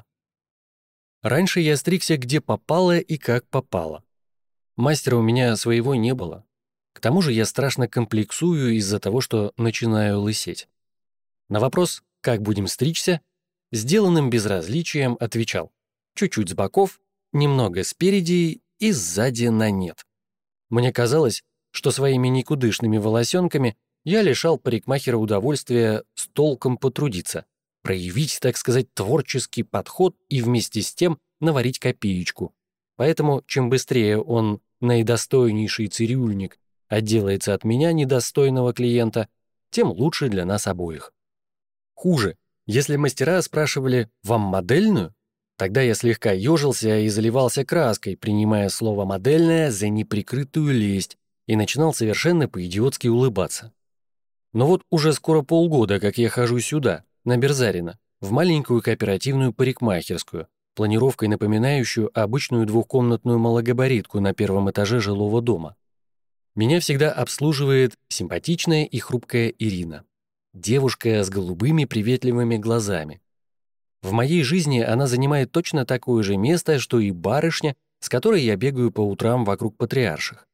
[SPEAKER 1] Раньше я стригся где попало и как попало. Мастера у меня своего не было. К тому же я страшно комплексую из-за того, что начинаю лысеть. На вопрос «как будем стричься?» сделанным безразличием отвечал: чуть-чуть с боков, немного спереди и сзади на нет. Мне казалось, что своими никудышными волосенками я лишал парикмахера удовольствия с толком потрудиться, проявить, так сказать, творческий подход и вместе с тем наварить копеечку. Поэтому, чем быстрее он, наидостойнейший цирюльник, отделается от меня, недостойного клиента, тем лучше для нас обоих. Хуже, если мастера спрашивали «вам модельную?», тогда я слегка ежился и заливался краской, принимая слово «модельная» за неприкрытую лесть, и начинал совершенно по-идиотски улыбаться. Но вот уже скоро полгода, как я хожу сюда, на Берзарина, в маленькую кооперативную парикмахерскую, планировкой напоминающую обычную двухкомнатную малогабаритку на 1-м этаже жилого дома. Меня всегда обслуживает симпатичная и хрупкая Ирина. Девушка с голубыми приветливыми глазами. В моей жизни она занимает точно такое же место, что и барышня, с которой я бегаю по утрам вокруг патриарших.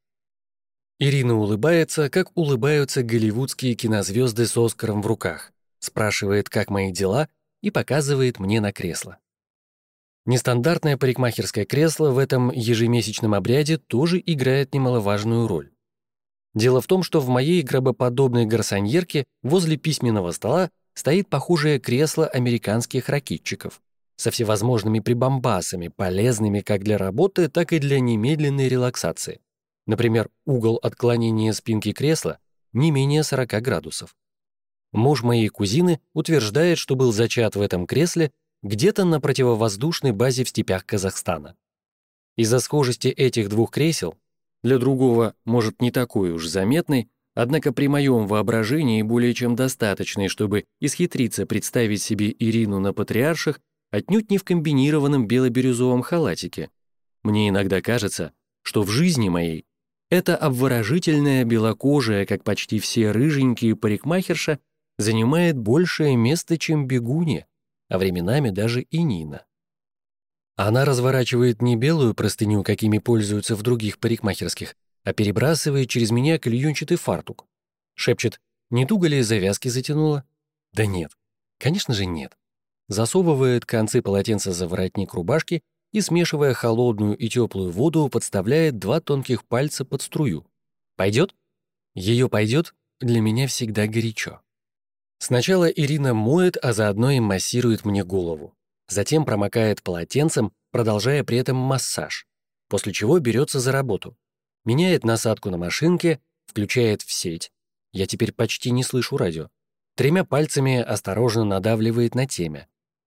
[SPEAKER 1] Ирина улыбается, как улыбаются голливудские кинозвезды с Оскаром в руках, спрашивает, как мои дела, и показывает мне на кресло. Нестандартное парикмахерское кресло в этом ежемесячном обряде тоже играет немаловажную роль. Дело в том, что в моей гробоподобной гарсоньерке возле письменного стола стоит похожее кресло американских ракетчиков со всевозможными прибамбасами, полезными как для работы, так и для немедленной релаксации. Например, угол отклонения спинки кресла не менее 40 градусов. Муж моей кузины утверждает, что был зачат в этом кресле где-то на противовоздушной базе в степях Казахстана. Из-за схожести этих двух кресел, для другого, может, не такой уж заметной, однако при моем воображении более чем достаточной, чтобы исхитриться представить себе Ирину на патриарших, отнюдь не в комбинированном бело-бирюзовом халатике. Мне иногда кажется, что в жизни моей эта обворожительная белокожая, как почти все рыженькие парикмахерша, занимает большее место, чем бегунья, а временами даже и Нина. Она разворачивает не белую простыню, какими пользуются в других парикмахерских, а перебрасывает через меня клеенчатый фартук. Шепчет: «Не туго ли завязки затянула?» Да нет, конечно же нет. Засовывает концы полотенца за воротник рубашки и, смешивая холодную и теплую воду, подставляет 2 тонких пальца под струю. Пойдет? Ее пойдет для меня всегда горячо. Сначала Ирина моет, а заодно и массирует мне голову. Затем промокает полотенцем, продолжая при этом массаж, после чего берется за работу. Меняет насадку на машинке, включает в сеть. Я теперь почти не слышу радио. 3 пальцами осторожно надавливает на темя.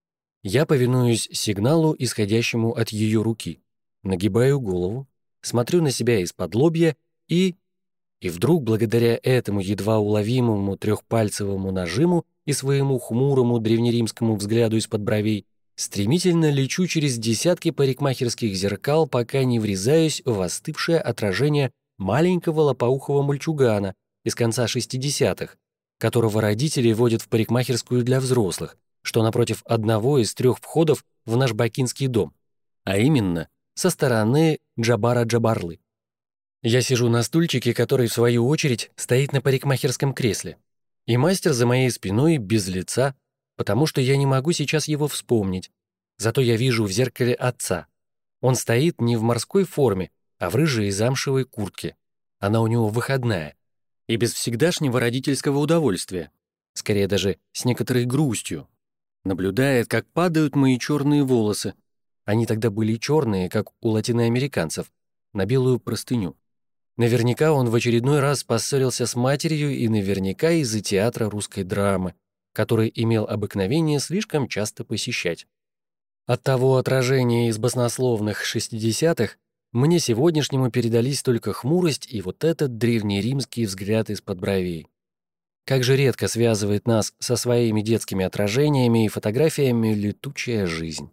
[SPEAKER 1] Я повинуюсь сигналу, исходящему от ее руки. Нагибаю голову, смотрю на себя из-под лобья и вдруг, благодаря этому едва уловимому трехпальцевому нажиму и своему хмурому древнеримскому взгляду из-под бровей, стремительно лечу через десятки парикмахерских зеркал, пока не врезаюсь в остывшее отражение маленького лопоухого мальчугана из конца 60-х, которого родители водят в парикмахерскую для взрослых, что напротив одного из 3 входов в наш бакинский дом, а именно со стороны Джабара Джабарлы. Я сижу на стульчике, который, в свою очередь, стоит на парикмахерском кресле. И мастер за моей спиной без лица, потому что я не могу сейчас его вспомнить. Зато я вижу в зеркале отца. Он стоит не в морской форме, а в рыжей замшевой куртке. Она у него выходная. И без всегдашнего родительского удовольствия. Скорее даже с некоторой грустью. Наблюдает, как падают мои черные волосы. Они тогда были черные, как у латиноамериканцев, на белую простыню. Наверняка он в очередной раз поссорился с матерью и наверняка из-за театра русской драмы, который имел обыкновение слишком часто посещать. От того отражения из баснословных 60-х мне сегодняшнему передались только хмурость и вот этот древнеримский взгляд из-под бровей. Как же редко связывает нас со своими детскими отражениями и фотографиями летучая жизнь.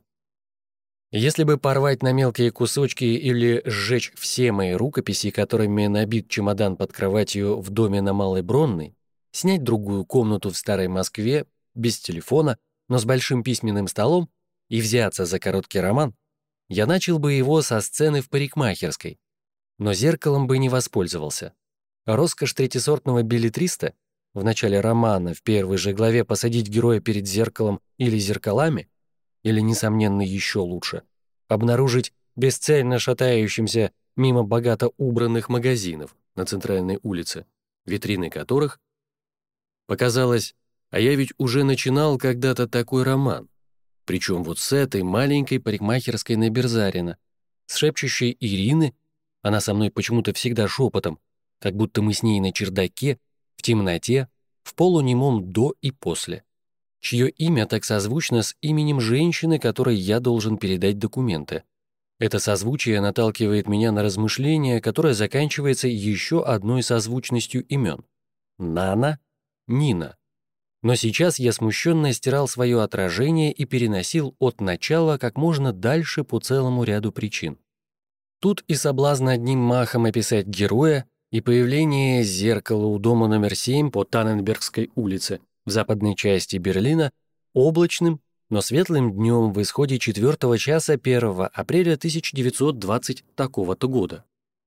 [SPEAKER 1] Если бы порвать на мелкие кусочки или сжечь все мои рукописи, которыми набит чемодан под кроватью в доме на Малой Бронной, снять другую комнату в Старой Москве, без телефона, но с большим письменным столом, и взяться за короткий роман, я начал бы его со сцены в парикмахерской, но зеркалом бы не воспользовался. Роскошь третьесортного беллетриста в начале романа в первой же главе посадить героя перед зеркалом или зеркалами, или, несомненно, еще лучше, обнаружить бесцельно шатающимся мимо богато убранных магазинов на центральной улице, витрины которых показалось, а я ведь уже начинал когда-то такой роман, причем вот с этой маленькой парикмахерской на Берзарина, с шепчущей Ирины, она со мной почему-то всегда шепотом, как будто мы с ней на чердаке, в темноте, в полунемом до и после, чье имя так созвучно с именем женщины, которой я должен передать документы. Это созвучие наталкивает меня на размышление, которое заканчивается еще одной созвучностью имен. Нана, Нина. Но сейчас я смущенно стирал свое отражение и переносил от начала как можно дальше по целому ряду причин. Тут и соблазн одним махом описать героя, и появление зеркала у дома номер 7 по Танненбергской улице в западной части Берлина облачным, но светлым днем в исходе 4 часа 1 апреля 1920 такого-то года.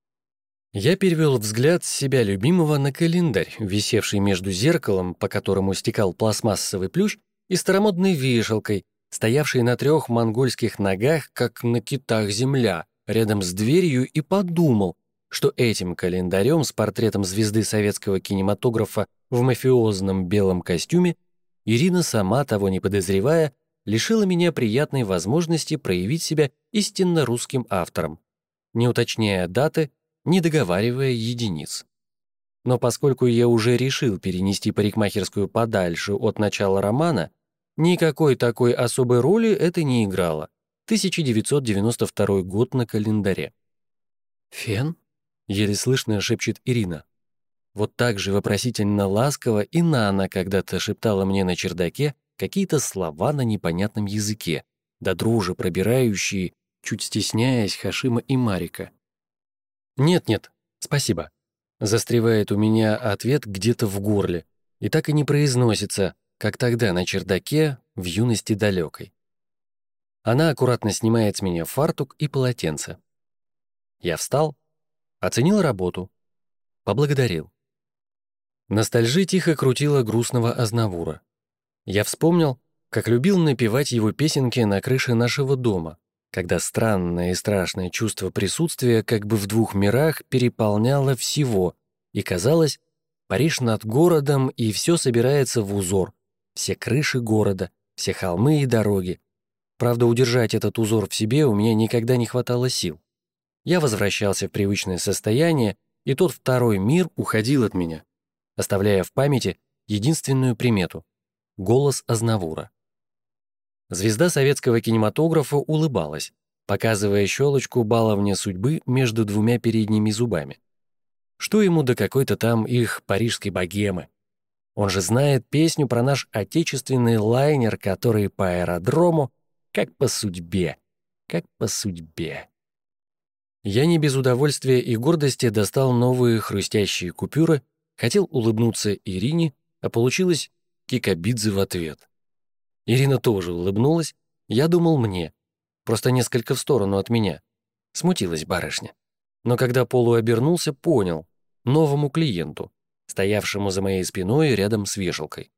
[SPEAKER 1] Я перевел взгляд с себя любимого на календарь, висевший между зеркалом, по которому стекал пластмассовый плющ, и старомодной вешалкой, стоявшей на 3 монгольских ногах, как на китах земля, рядом с дверью, и подумал, что этим календарем с портретом звезды советского кинематографа в мафиозном белом костюме Ирина, сама того не подозревая, лишила меня приятной возможности проявить себя истинно русским автором, не уточняя даты, не договаривая единиц. Но поскольку я уже решил перенести парикмахерскую подальше от начала романа, никакой такой особой роли это не играло. 1992 год на календаре. «Фен?» — еле слышно шепчет Ирина. Вот так же вопросительно ласково и Нана когда-то шептала мне на чердаке какие-то слова на непонятном языке, до дрожи пробирающие, чуть стесняясь Хашима и Марика. «Нет-нет, спасибо», — застревает у меня ответ где-то в горле, и так и не произносится, как тогда на чердаке в юности далекой. Она аккуратно снимает с меня фартук и полотенце. Я встал, Оценил работу. Поблагодарил. Ностальжи тихо крутила грустного Азнавура. Я вспомнил, как любил напевать его песенки на крыше нашего дома, когда странное и страшное чувство присутствия как бы в двух мирах переполняло всего, и казалось, Париж над городом, и все собирается в узор, все крыши города, все холмы и дороги. Правда, удержать этот узор в себе у меня никогда не хватало сил. Я возвращался в привычное состояние, и тот второй мир уходил от меня, оставляя в памяти единственную примету — голос Азнавура. Звезда советского кинематографа улыбалась, показывая щелочку баловня судьбы между двумя передними зубами. Что ему до какой-то там их парижской богемы? Он же знает песню про наш отечественный лайнер, который по аэродрому, как по судьбе, как по судьбе. Я не без удовольствия и гордости достал новые хрустящие купюры, хотел улыбнуться Ирине, а получилось кикабидзе в ответ. Ирина тоже улыбнулась, я думал мне, просто несколько в сторону от меня. Смутилась барышня. Но когда полуобернулся, понял, новому клиенту, стоявшему за моей спиной рядом с вешалкой.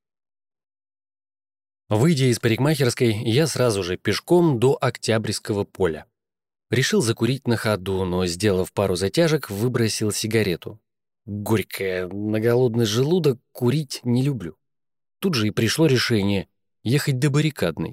[SPEAKER 1] Выйдя из парикмахерской, я сразу же пешком до Октябрьского поля. Решил закурить на ходу, но, сделав пару затяжек, выбросил сигарету. Горькая, на голодный желудок курить не люблю. Тут же и пришло решение ехать до Баррикадной.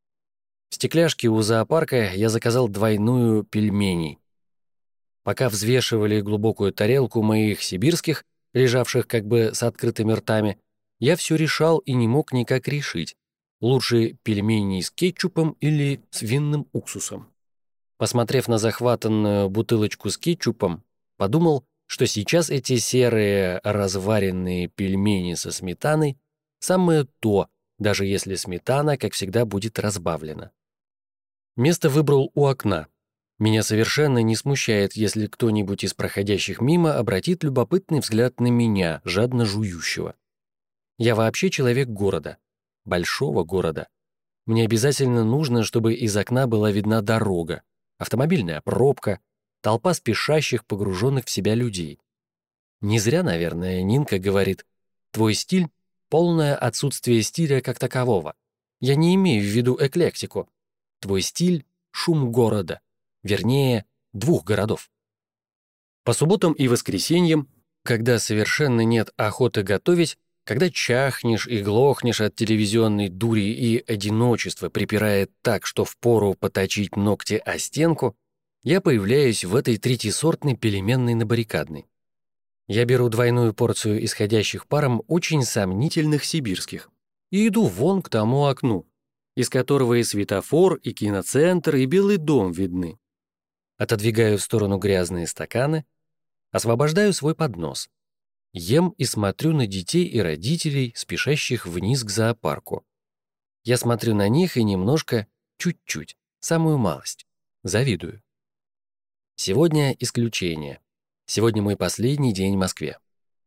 [SPEAKER 1] В стекляшке у зоопарка я заказал двойную пельменей. Пока взвешивали глубокую тарелку моих сибирских, лежавших как бы с открытыми ртами, я все решал и не мог никак решить, лучше пельмени с кетчупом или с винным уксусом. Посмотрев на захватанную бутылочку с кетчупом, подумал, что сейчас эти серые разваренные пельмени со сметаной самое то, даже если сметана, как всегда, будет разбавлена. Место выбрал у окна. Меня совершенно не смущает, если кто-нибудь из проходящих мимо обратит любопытный взгляд на меня, жадно жующего. Я вообще человек города, большого города. Мне обязательно нужно, чтобы из окна была видна дорога, автомобильная пробка, толпа спешащих, погруженных в себя людей. Не зря, наверное, Нинка говорит, твой стиль — полное отсутствие стиля как такового. Я не имею в виду эклектику. Твой стиль — шум города. Вернее, двух городов. По субботам и воскресеньям, когда совершенно нет охоты готовить, когда чахнешь и глохнешь от телевизионной дури и одиночество припирает так, что впору поточить ногти о стенку, я появляюсь в этой третьесортной пельменной на Баррикадной. Я беру двойную порцию исходящих паром очень сомнительных сибирских и иду вон к тому окну, из которого и светофор, и киноцентр, и Белый дом видны. Отодвигаю в сторону грязные стаканы, освобождаю свой поднос. Ем и смотрю на детей и родителей, спешащих вниз к зоопарку. Я смотрю на них и немножко, чуть-чуть, самую малость, завидую. Сегодня исключение. Сегодня мой последний день в Москве.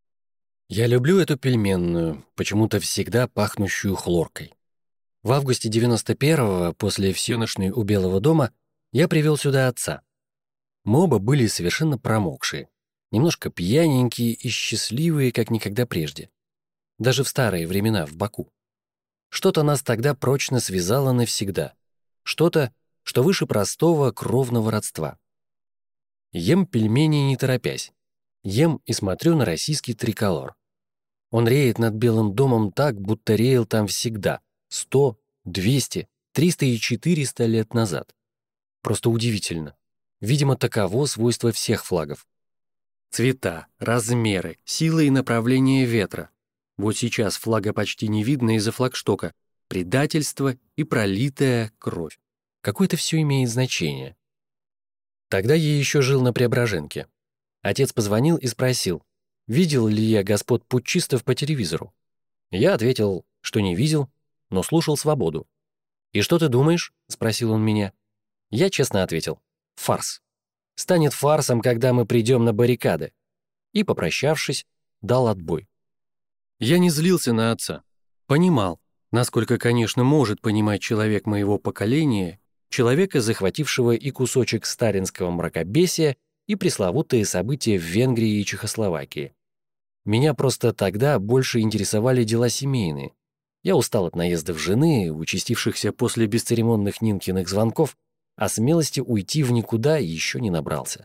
[SPEAKER 1] Я люблю эту пельменную, почему-то всегда пахнущую хлоркой. В августе 91-го, после всеночной у Белого дома, я привел сюда отца. Мы оба были совершенно промокшие, немножко пьяненькие и счастливые, как никогда прежде. Даже в старые времена в Баку. Что-то нас тогда прочно связало навсегда. Что-то, что выше простого кровного родства. Ем пельмени не торопясь. Ем и смотрю на российский триколор. Он реет над Белым домом так, будто реял там всегда. 100, 200, 300 и 400 лет назад. Просто удивительно. Видимо, таково свойство всех флагов. Цвета, размеры, сила и направление ветра. Вот сейчас флага почти не видно из-за флагштока. Предательство и пролитая кровь. Какое-то все имеет значение. Тогда я еще жил на Преображенке. Отец позвонил и спросил, видел ли я господ путчистов по телевизору. Я ответил, что не видел, но слушал «Свободу». «И что ты думаешь?» — спросил он меня. Я честно ответил, фарс. Станет фарсом, когда мы придем на баррикады. И, попрощавшись, дал отбой. Я не злился на отца. Понимал, насколько, конечно, может понимать человек моего поколения, человека, захватившего и кусочек сталинского мракобесия, и пресловутые события в Венгрии и Чехословакии. Меня просто тогда больше интересовали дела семейные. Я устал от наездов жены, участившихся после бесцеремонных Нинкиных звонков, а смелости уйти в никуда еще не набрался.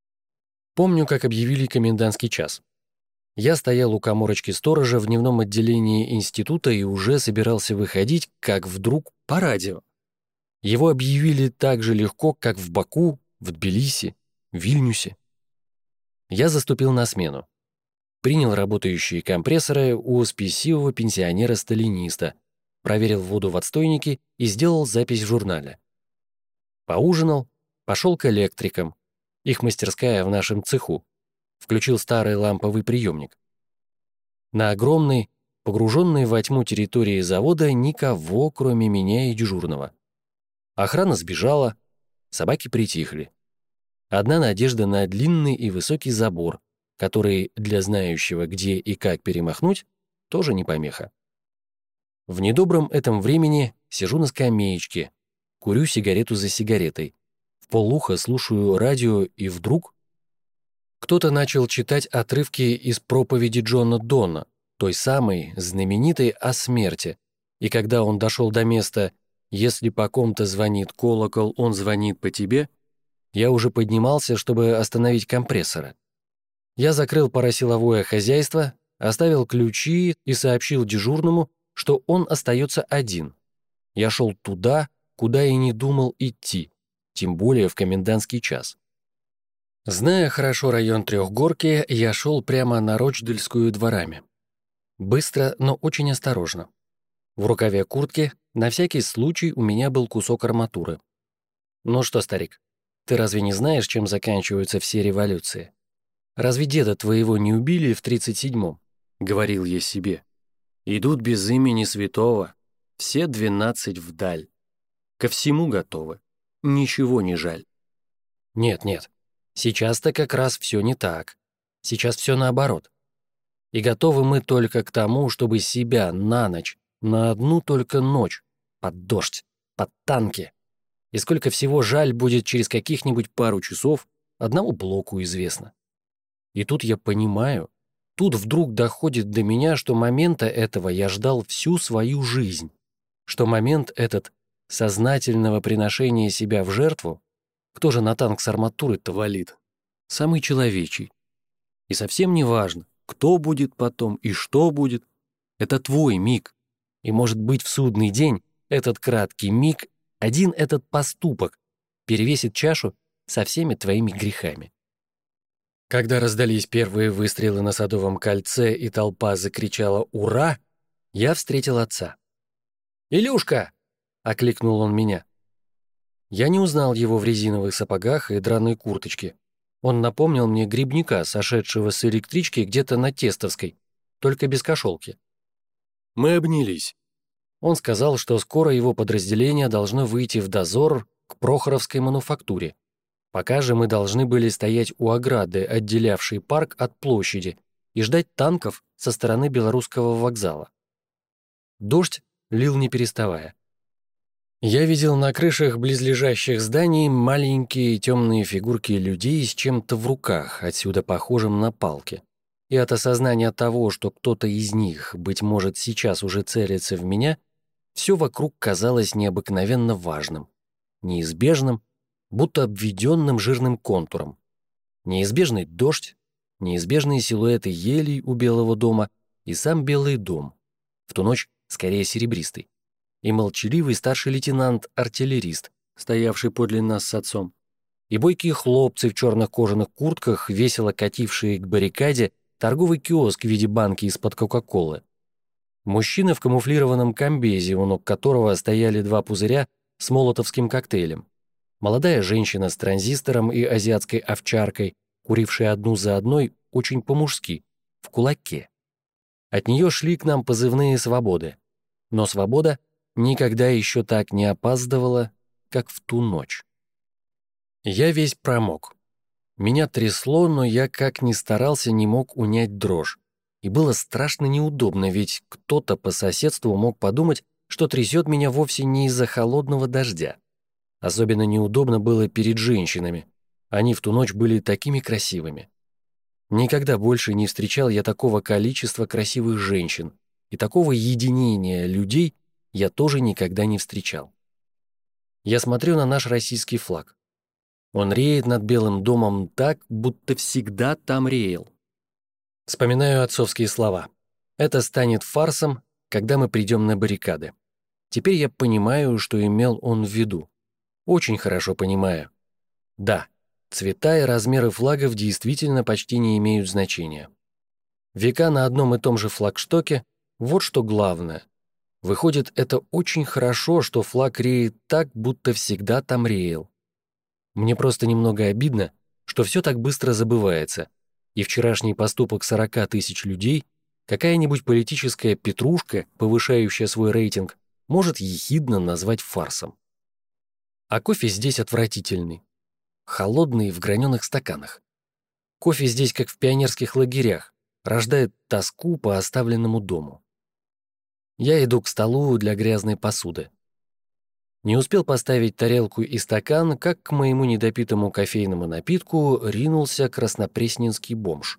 [SPEAKER 1] Помню, как объявили комендантский час. Я стоял у каморочки сторожа в дневном отделении института и уже собирался выходить, как вдруг по радио. Его объявили так же легко, как в Баку, в Тбилиси, в Вильнюсе. Я заступил на смену. Принял работающие компрессоры у спесивого пенсионера-сталиниста, проверил воду в отстойнике и сделал запись в журнале. Поужинал, пошел к электрикам. Их мастерская в нашем цеху. Включил старый ламповый приемник. На огромной, погруженной во тьму территории завода никого, кроме меня и дежурного. Охрана сбежала, собаки притихли. Одна надежда на длинный и высокий забор, который для знающего, где и как перемахнуть, тоже не помеха. В недобром этом времени сижу на скамеечке, курю сигарету за сигаретой, вполуха слушаю радио, и вдруг кто-то начал читать отрывки из проповеди Джона Донна, той самой знаменитой о смерти, и когда он дошел до места «Если по ком-то звонит колокол, он звонит по тебе», я уже поднимался, чтобы остановить компрессоры. Я закрыл парасиловое хозяйство, оставил ключи и сообщил дежурному, что он остается один. Я шел туда, куда и не думал идти, тем более в комендантский час. Зная хорошо район Трехгорки, я шел прямо на Рочдельскую дворами. Быстро, но очень осторожно. В рукаве куртки на всякий случай у меня был кусок арматуры. «Ну что, старик, ты разве не знаешь, чем заканчиваются все революции? Разве деда твоего не убили в 37-м?» — говорил я себе. «Идут без имени святого, все 12 вдаль. Ко всему готовы, ничего не жаль». Нет, сейчас-то как раз все не так. Сейчас все наоборот. И готовы мы только к тому, чтобы себя на ночь, на одну только ночь, под дождь, под танки. И сколько всего жаль будет через каких-нибудь пару часов, одному блоку известно. И тут я понимаю, тут вдруг доходит до меня, что момента этого я ждал всю свою жизнь, что момент этот сознательного приношения себя в жертву, кто же на танк с арматурой-то валит, самый человечий. И совсем не важно, кто будет потом и что будет, это твой миг. И может быть в судный день этот краткий миг, один этот поступок перевесит чашу со всеми твоими грехами. Когда раздались первые выстрелы на Садовом кольце и толпа закричала «Ура!», я встретил отца. «Илюшка!» — окликнул он меня. Я не узнал его в резиновых сапогах и драной курточке. Он напомнил мне грибника, сошедшего с электрички где-то на Тестовской, только без кошелки. Мы обнялись. Он сказал, что скоро его подразделение должно выйти в дозор к Прохоровской мануфактуре. Пока же мы должны были стоять у ограды, отделявшей парк от площади, и ждать танков со стороны Белорусского вокзала. Дождь лил не переставая. Я видел на крышах близлежащих зданий маленькие темные фигурки людей с чем-то в руках, отсюда похожим на палки. И от осознания того, что кто-то из них, быть может, сейчас уже целится в меня, все вокруг казалось необыкновенно важным, неизбежным, будто обведенным жирным контуром. Неизбежный дождь, неизбежные силуэты елей у Белого дома и сам Белый дом, в ту ночь скорее серебристый, и молчаливый старший лейтенант-артиллерист, стоявший подле нас с отцом, и бойкие хлопцы в черных кожаных куртках, весело катившие к баррикаде торговый киоск в виде банки из-под Кока-Колы. Мужчина в камуфлированном комбезе, у ног которого стояли два пузыря с молотовским коктейлем. Молодая женщина с транзистором и азиатской овчаркой, курившая одну за одной очень по-мужски, в кулаке. От нее шли к нам позывные «Свободы». Но «Свобода» никогда еще так не опаздывала, как в ту ночь. Я весь промок. Меня трясло, но я как ни старался, не мог унять дрожь. И было страшно неудобно, ведь кто-то по соседству мог подумать, что трясет меня вовсе не из-за холодного дождя. Особенно неудобно было перед женщинами. Они в ту ночь были такими красивыми. Никогда больше не встречал я такого количества красивых женщин, и такого единения людей я тоже никогда не встречал. Я смотрю на наш российский флаг. Он реет над Белым домом так, будто всегда там реял. Вспоминаю отцовские слова. Это станет фарсом, когда мы придем на баррикады. Теперь я понимаю, что имел он в виду. Очень хорошо понимаю. Да, цвета и размеры флагов действительно почти не имеют значения. Века на одном и том же флагштоке — вот что главное. Выходит, это очень хорошо, что флаг реет так, будто всегда там реял. Мне просто немного обидно, что все так быстро забывается, и вчерашний поступок 40 тысяч людей какая-нибудь политическая петрушка, повышающая свой рейтинг, может ехидно назвать фарсом. А кофе здесь отвратительный. Холодный в граненых стаканах. Кофе здесь, как в пионерских лагерях, рождает тоску по оставленному дому. Я иду к столу для грязной посуды. Не успел поставить тарелку и стакан, как к моему недопитому кофейному напитку ринулся краснопресненский бомж.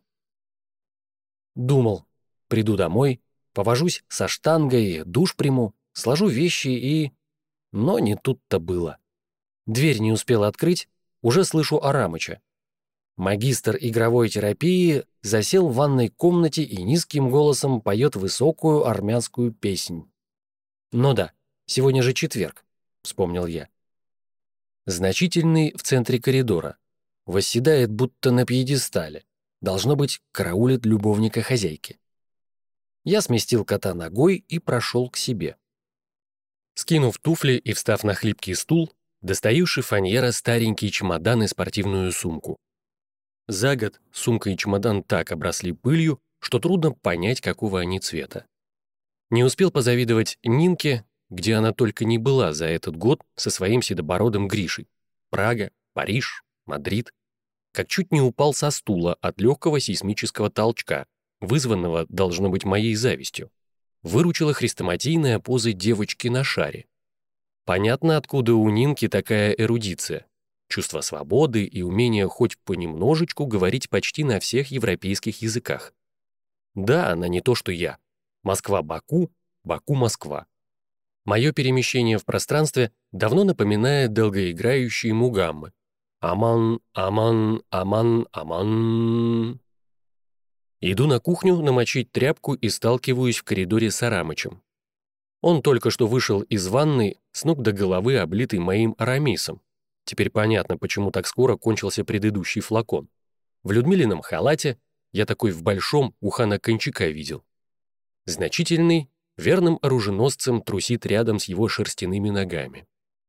[SPEAKER 1] Думал, приду домой, повожусь со штангой, душ приму, сложу вещи и... Но не тут-то было. Дверь не успел открыть, уже слышу Арамыча. Магистр игровой терапии засел в ванной комнате и низким голосом поет высокую армянскую песнь. Ну да, сегодня же четверг, вспомнил я. Значительный в центре коридора. Восседает будто на пьедестале. Должно быть, караулит любовника хозяйки. Я сместил кота ногой и прошел к себе. Скинув туфли и встав на хлипкий стул, достаю шифоньера старенький чемодан и спортивную сумку. За год сумка и чемодан так обросли пылью, что трудно понять, какого они цвета. Не успел позавидовать Нинке, где она только не была за этот год со своим седобородым Гришей. Прага, Париж, Мадрид. Как чуть не упал со стула от легкого сейсмического толчка, вызванного, должно быть, моей завистью. Выручила хрестоматийная поза девочки на шаре. Понятно, откуда у Нинки такая эрудиция. Чувство свободы и умение хоть понемножечку говорить почти на всех европейских языках. Да, она не то, что я. Москва-Баку, Баку-Москва. Мое перемещение в пространстве давно напоминает долгоиграющие мугаммы. Аман, аман, аман, аман. Иду на кухню намочить тряпку и сталкиваюсь в коридоре с Арамычем. Он только что вышел из ванной, с ног до головы облитый моим арамисом. Теперь понятно, почему так скоро кончился предыдущий флакон. В Людмилином халате я такой в большом у хана Кончака видел. Значительный, верным оруженосцем трусит рядом с его шерстяными ногами.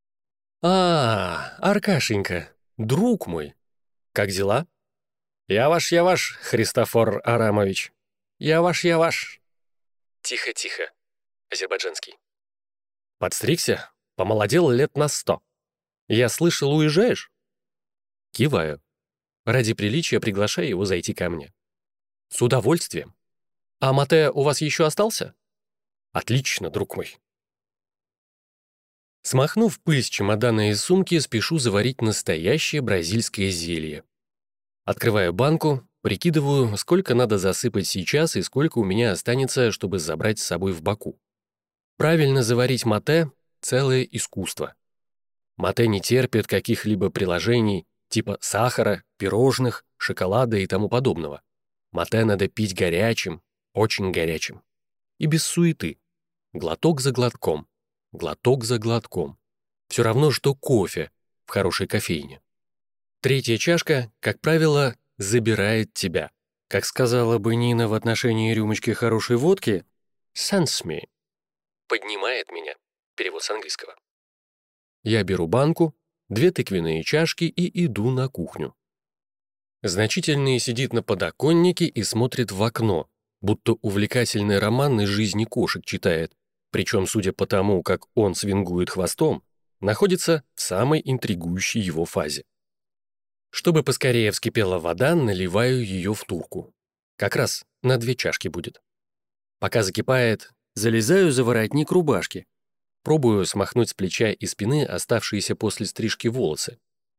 [SPEAKER 1] Аркашенька, друг мой, как дела?» Я ваш, Христофор Арамович. Я ваш. Тихо, азербайджанский. Подстригся? Помолодел лет на 100. Я слышал, уезжаешь? Киваю. Ради приличия приглашаю его зайти ко мне. С удовольствием. А мате у вас еще остался? Отлично, друг мой. Смахнув пыль с чемодана и сумки, спешу заварить настоящее бразильское зелье. Открываю банку, прикидываю, сколько надо засыпать сейчас и сколько у меня останется, чтобы забрать с собой в Баку. Правильно заварить мате — целое искусство. Мате не терпит каких-либо приложений типа сахара, пирожных, шоколада и тому подобного. Мате надо пить горячим, очень горячим. И без суеты. Глоток за глотком. Глоток за глотком. Все равно, что кофе в хорошей кофейне. Третья чашка, как правило, забирает тебя. Как сказала бы Нина в отношении рюмочки хорошей водки, «Sends me». Поднимает меня. Перевод с английского. Я беру банку, 2 тыквенные чашки и иду на кухню. Значительный сидит на подоконнике и смотрит в окно, будто увлекательный роман из жизни кошек читает, причем, судя по тому, как он свингует хвостом, находится в самой интригующей его фазе. Чтобы поскорее вскипела вода, наливаю ее в турку. Как раз на 2 чашки будет. Пока закипает, залезаю за воротник рубашки. Пробую смахнуть с плеча и спины оставшиеся после стрижки волосы.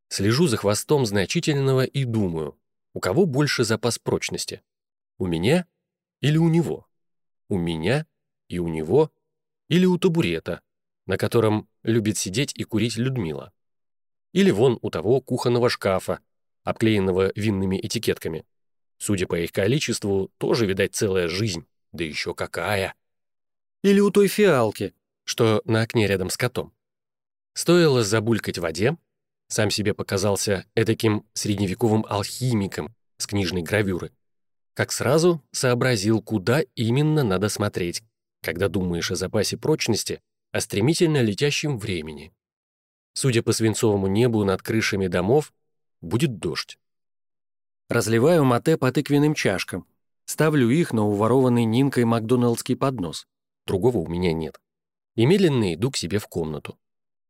[SPEAKER 1] Слежу за хвостом значительного и думаю, у кого больше запас прочности? У меня или у него? У меня и у него или у табурета, на котором любит сидеть и курить Людмила? Или вон у того кухонного шкафа, обклеенного винными этикетками. Судя по их количеству, тоже, видать, целая жизнь. Да еще какая! Или у той фиалки, что на окне рядом с котом. Стоило забулькать в воде, сам себе показался этаким средневековым алхимиком с книжной гравюры, как сразу сообразил, куда именно надо смотреть, когда думаешь о запасе прочности, о стремительно летящем времени. Судя по свинцовому небу над крышами домов, будет дождь. Разливаю мате по тыквенным чашкам, ставлю их на уворованный Нинкой макдоналдский поднос. Другого у меня нет. И медленно иду к себе в комнату.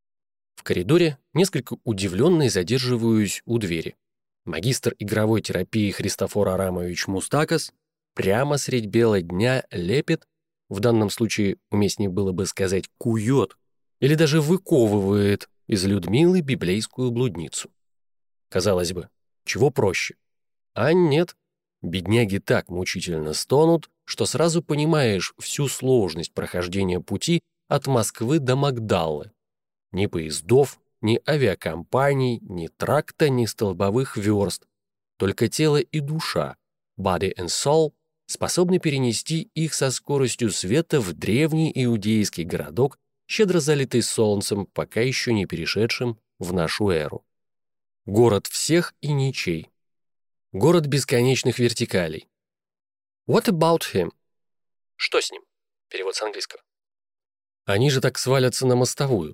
[SPEAKER 1] В коридоре, несколько удивленный, задерживаюсь у двери. Магистр игровой терапии Христофор Арамович Мустакас прямо средь бела дня лепит, в данном случае уместнее было бы сказать кует, или даже выковывает из Людмилы библейскую блудницу. Казалось бы, чего проще? А нет, бедняги так мучительно стонут, что сразу понимаешь всю сложность прохождения пути от Москвы до Магдаллы. Ни поездов, ни авиакомпаний, ни тракта, ни столбовых верст. Только тело и душа, body and soul, способны перенести их со скоростью света в древний иудейский городок, щедро залитый солнцем, пока еще не перешедшим в нашу эру. Город всех и ничей. Город бесконечных вертикалей. What about him? Что с ним? Перевод с английского. Они же так свалятся на мостовую.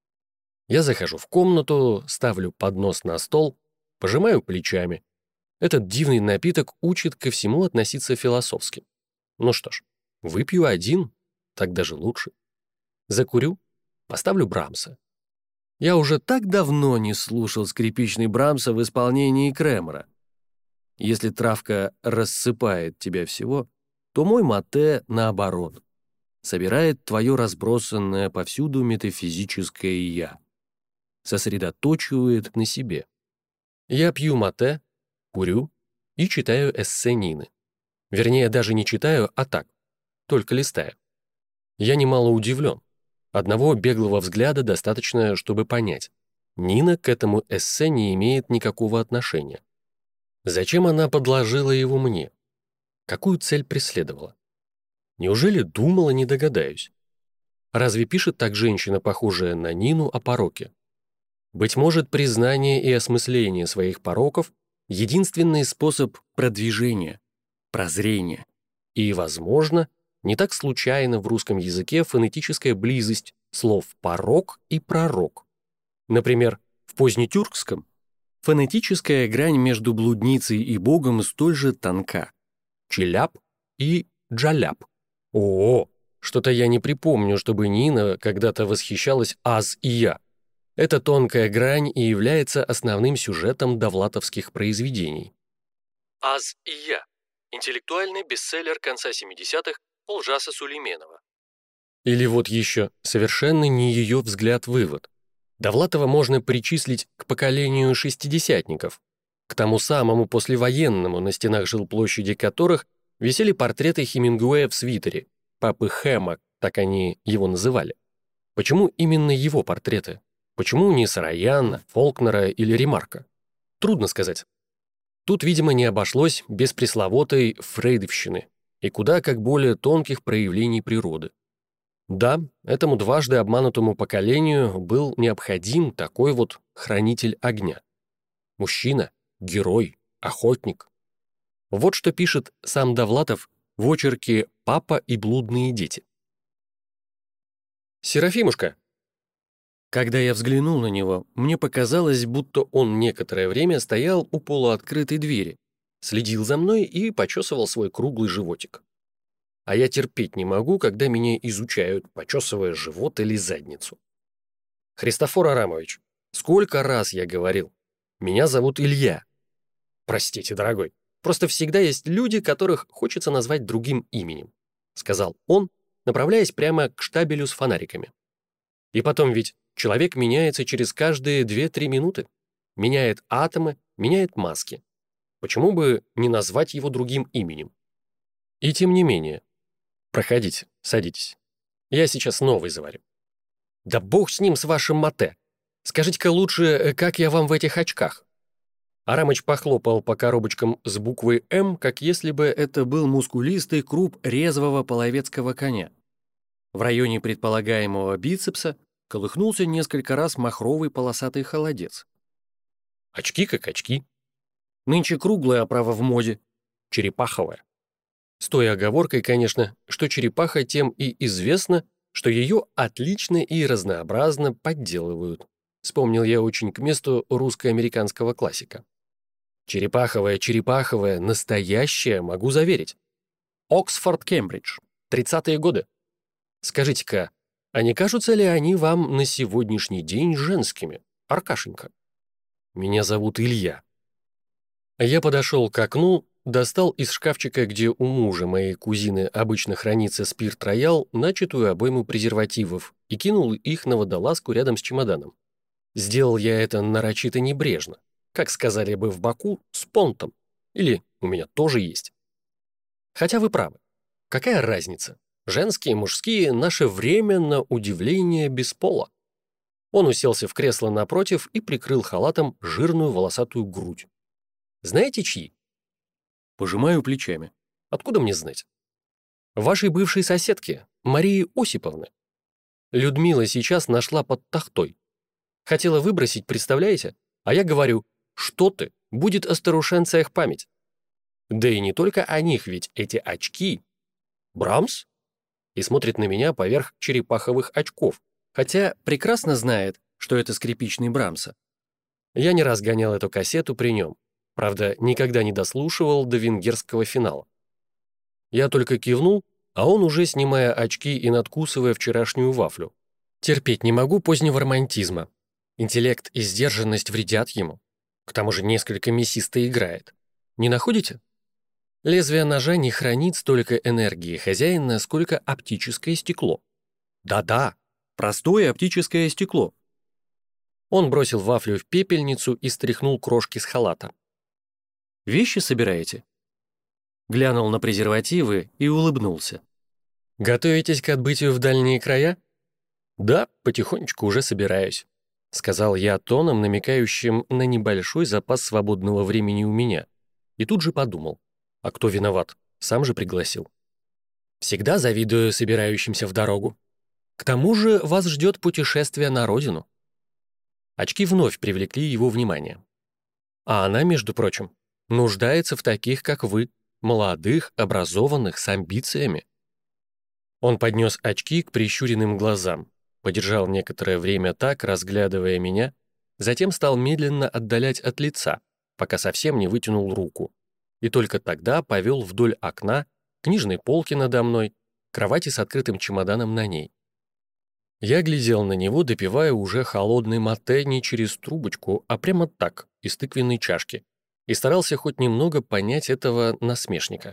[SPEAKER 1] Я захожу в комнату, ставлю поднос на стол, пожимаю плечами. Этот дивный напиток учит ко всему относиться философски. Ну что ж, выпью один, так даже лучше. Закурю, поставлю Брамса. Я уже так давно не слушал скрипичный Брамса в исполнении Кремера. Если травка рассыпает тебя всего, то мой мате наоборот. Собирает твое разбросанное повсюду метафизическое «я». Сосредоточивает на себе. Я пью мате, курю и читаю эссе Нины. Вернее, даже не читаю, а так, только листаю. Я немало удивлен. Одного беглого взгляда достаточно, чтобы понять. Нина к этому эссе не имеет никакого отношения. Зачем она подложила его мне? Какую цель преследовала? Неужели думала, не догадаюсь? Разве пишет так женщина, похожая на Нину, о пороке? Быть может, признание и осмысление своих пороков — единственный способ продвижения, прозрения. И, возможно, не так случайно в русском языке фонетическая близость слов «порок» и «пророк». Например, в позднетюркском фонетическая грань между блудницей и Богом столь же тонка. Челяб и джаляб. О, что-то я не припомню, чтобы Нина когда-то восхищалась «аз» и «я». Эта тонкая грань и является основным сюжетом довлатовских произведений. «Аз и я» — интеллектуальный бестселлер конца 70-х Олжаса Сулейменова. Или вот еще совершенно не ее взгляд-вывод. Довлатова можно причислить к поколению шестидесятников, к тому самому послевоенному, на стенах жилплощади которых висели портреты Хемингуэя в свитере, папы Хэма, так они его называли. Почему именно его портреты? Почему не Сараяна, Фолкнера или Ремарка? Трудно сказать. Тут, видимо, не обошлось без пресловутой фрейдовщины и куда как более тонких проявлений природы. Да, этому дважды обманутому поколению был необходим такой вот хранитель огня. Мужчина, герой, охотник. Вот что пишет сам Довлатов в очерке «Папа и блудные дети». «Серафимушка». Когда я взглянул на него, мне показалось, будто он некоторое время стоял у полуоткрытой двери, следил за мной и почесывал свой круглый животик. А я терпеть не могу, когда меня изучают, почесывая живот или задницу. Христофор Арамович, сколько раз я говорил, меня зовут Илья. Простите, дорогой, просто всегда есть люди, которых хочется назвать другим именем, сказал он, направляясь прямо к штабелю с фонариками. И потом ведь человек меняется через каждые 2-3 минуты. меняет атомы, меняет маски. Почему бы не назвать его другим именем? И тем не менее. Проходите, садитесь. Я сейчас новый заварю. Да бог с ним, с вашим мате. Скажите-ка лучше, как я вам в этих очках? Арамыч похлопал по коробочкам с буквой «М», как если бы это был мускулистый круп резвого половецкого коня. В районе предполагаемого бицепса колыхнулся несколько раз махровый полосатый холодец. Очки как очки. Нынче круглая оправа в моде, черепаховая. С той оговоркой, конечно, что черепаха тем и известна, что ее отлично и разнообразно подделывают. Вспомнил я очень к месту русско-американского классика. Черепаховая, настоящая, могу заверить. Оксфорд, Кембридж, 30-е годы. Скажите-ка, а не кажутся ли они вам на сегодняшний день женскими, Аркашенька? Меня зовут Илья. Я подошел к окну, достал из шкафчика, где у мужа моей кузины обычно хранится спирт-роял, начатую обойму презервативов и кинул их на водолазку рядом с чемоданом. Сделал я это нарочито небрежно, как сказали бы в Баку, с понтом. Или у меня тоже есть. Хотя вы правы. Какая разница? Женские, мужские, наше время, на удивление, без пола. Он уселся в кресло напротив и прикрыл халатом жирную волосатую грудь. Знаете, чьи? Пожимаю плечами. Откуда мне знать? Вашей бывшей соседки, Марии Осиповны. Людмила сейчас нашла под тахтой. Хотела выбросить, представляете? А я говорю, что ты, будет о старушенциях память. Да и не только о них, ведь эти очки. Брамс? И смотрит на меня поверх черепаховых очков, хотя прекрасно знает, что это скрипичный Брамса. Я не раз гонял эту кассету при нем. Правда, никогда не дослушивал до венгерского финала. Я только кивнул, а он уже, снимая очки и надкусывая вчерашнюю вафлю. Терпеть не могу позднего романтизма. Интеллект и сдержанность вредят ему. К тому же несколько мясисто играет. Не находите? Лезвие ножа не хранит столько энергии хозяина, сколько оптическое стекло. Да-да, простое оптическое стекло. Он бросил вафлю в пепельницу и стряхнул крошки с халата. «Вещи собираете?» Глянул на презервативы и улыбнулся. «Готовитесь к отбытию в дальние края?» «Да, потихонечку уже собираюсь», — сказал я тоном, намекающим на небольшой запас свободного времени у меня. И тут же подумал, а кто виноват? Сам же пригласил. «Всегда завидую собирающимся в дорогу. К тому же вас ждет путешествие на родину». Очки вновь привлекли его внимание. А она, между прочим, нуждается в таких, как вы, молодых, образованных, с амбициями. Он поднес очки к прищуренным глазам, подержал некоторое время так, разглядывая меня, затем стал медленно отдалять от лица, пока совсем не вытянул руку, и только тогда повел вдоль окна, книжной полки надо мной, кровати с открытым чемоданом на ней. Я глядел на него, допивая уже холодный мате не через трубочку, а прямо так, из тыквенной чашки, и старался хоть немного понять этого насмешника.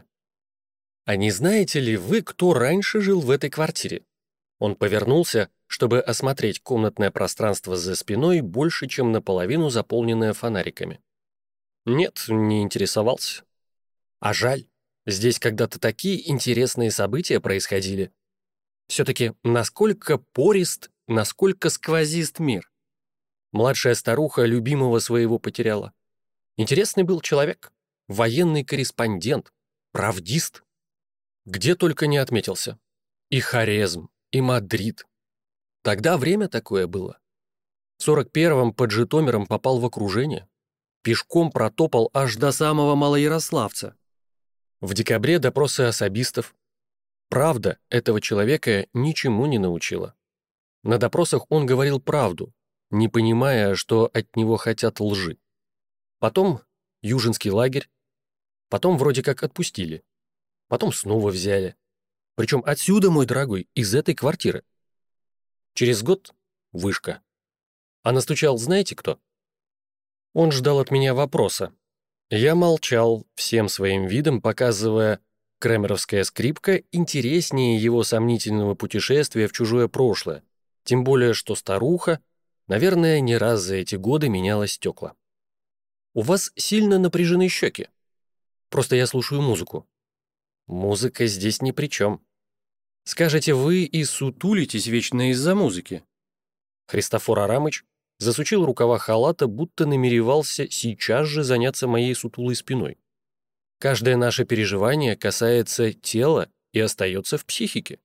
[SPEAKER 1] «А не знаете ли вы, кто раньше жил в этой квартире?» Он повернулся, чтобы осмотреть комнатное пространство за спиной, больше, чем наполовину заполненное фонариками. Нет, не интересовался. А жаль, здесь когда-то такие интересные события происходили. Все-таки насколько порист, насколько сквозист мир. Младшая старуха любимого своего потеряла. Интересный был человек, военный корреспондент, правдист. Где только не отметился. И Хорезм, и Мадрид. Тогда время такое было. В 41-м под Житомиром попал в окружение. Пешком протопал аж до самого Малоярославца. В декабре допросы особистов. Правда этого человека ничему не научила. На допросах он говорил правду, не понимая, что от него хотят лжи. Потом Южинский лагерь. Потом вроде как отпустили. Потом снова взяли. Причем отсюда, мой дорогой, из этой квартиры. Через год — вышка. А настучал знаете кто? Он ждал от меня вопроса. Я молчал, всем своим видом показывая, кремеровская скрипка интереснее его сомнительного путешествия в чужое прошлое, тем более что старуха, наверное, не раз за эти годы меняла стекла. У вас сильно напряжены щеки. Просто я слушаю музыку. Музыка здесь ни при чем. Скажете, вы и сутулитесь вечно из-за музыки. Христофор Арамыч засучил рукава халата, будто намеревался сейчас же заняться моей сутулой спиной. Каждое наше переживание касается тела и остается в психике.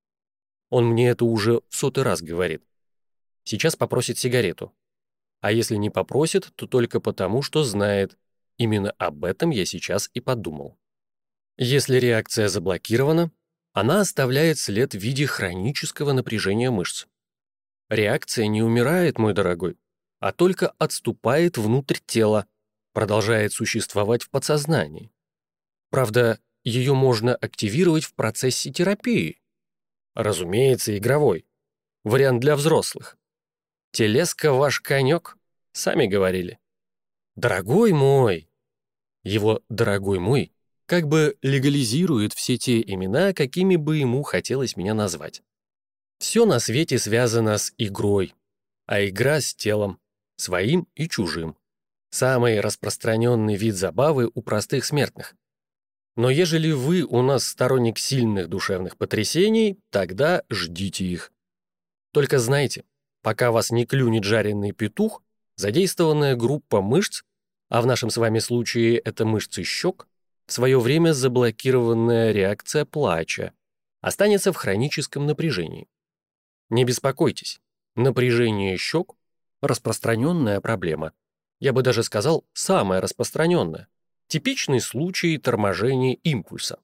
[SPEAKER 1] Он мне это уже в 100-й раз говорит. Сейчас попросит сигарету. А если не попросит, то только потому, что знает. Именно об этом я сейчас и подумал. Если реакция заблокирована, она оставляет след в виде хронического напряжения мышц. Реакция не умирает, мой дорогой, а только отступает внутрь тела, продолжает существовать в подсознании. Правда, ее можно активировать в процессе терапии. Разумеется, игровой. Вариант для взрослых. Телеска ваш конек, сами говорили. Дорогой мой. Его «дорогой мой» как бы легализирует все те имена, какими бы ему хотелось меня назвать. Все на свете связано с игрой, а игра с телом, своим и чужим. Самый распространенный вид забавы у простых смертных. Но ежели вы у нас сторонник сильных душевных потрясений, тогда ждите их. Только знайте, пока вас не клюнет жареный петух, задействованная группа мышц, а в нашем с вами случае это мышцы щек, в свое время заблокированная реакция плача, останется в хроническом напряжении. Не беспокойтесь, напряжение щек – распространенная проблема. Я бы даже сказал, самая распространенная. Типичный случай торможения импульса.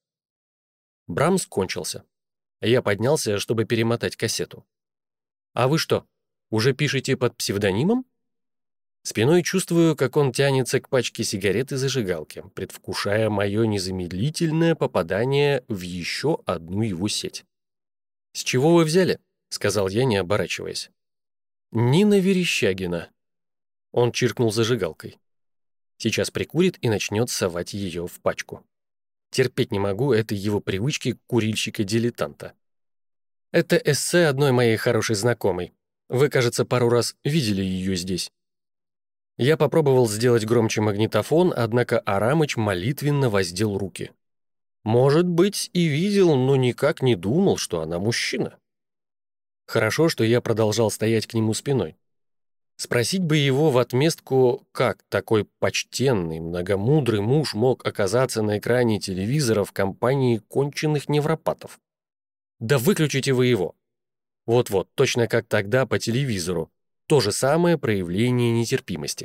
[SPEAKER 1] Брамс кончился. Я поднялся, чтобы перемотать кассету. «А вы что, уже пишете под псевдонимом?» Спиной чувствую, как он тянется к пачке сигарет и зажигалки, предвкушая мое незамедлительное попадание в еще одну его сеть. «С чего вы взяли?» — сказал я, не оборачиваясь. «Нина Верещагина». Он чиркнул зажигалкой. Сейчас прикурит и начнет совать ее в пачку. Терпеть не могу этой его привычки курильщика-дилетанта. Это эссе одной моей хорошей знакомой. Вы, кажется, пару раз видели ее здесь. Я попробовал сделать громче магнитофон, однако Арамыч молитвенно воздел руки. Может быть, и видел, но никак не думал, что она мужчина. Хорошо, что я продолжал стоять к нему спиной. Спросить бы его в отместку, как такой почтенный, многомудрый муж мог оказаться на экране телевизора в компании конченных невропатов. Да выключите вы его. Вот-вот, точно как тогда по телевизору. То же самое проявление нетерпимости.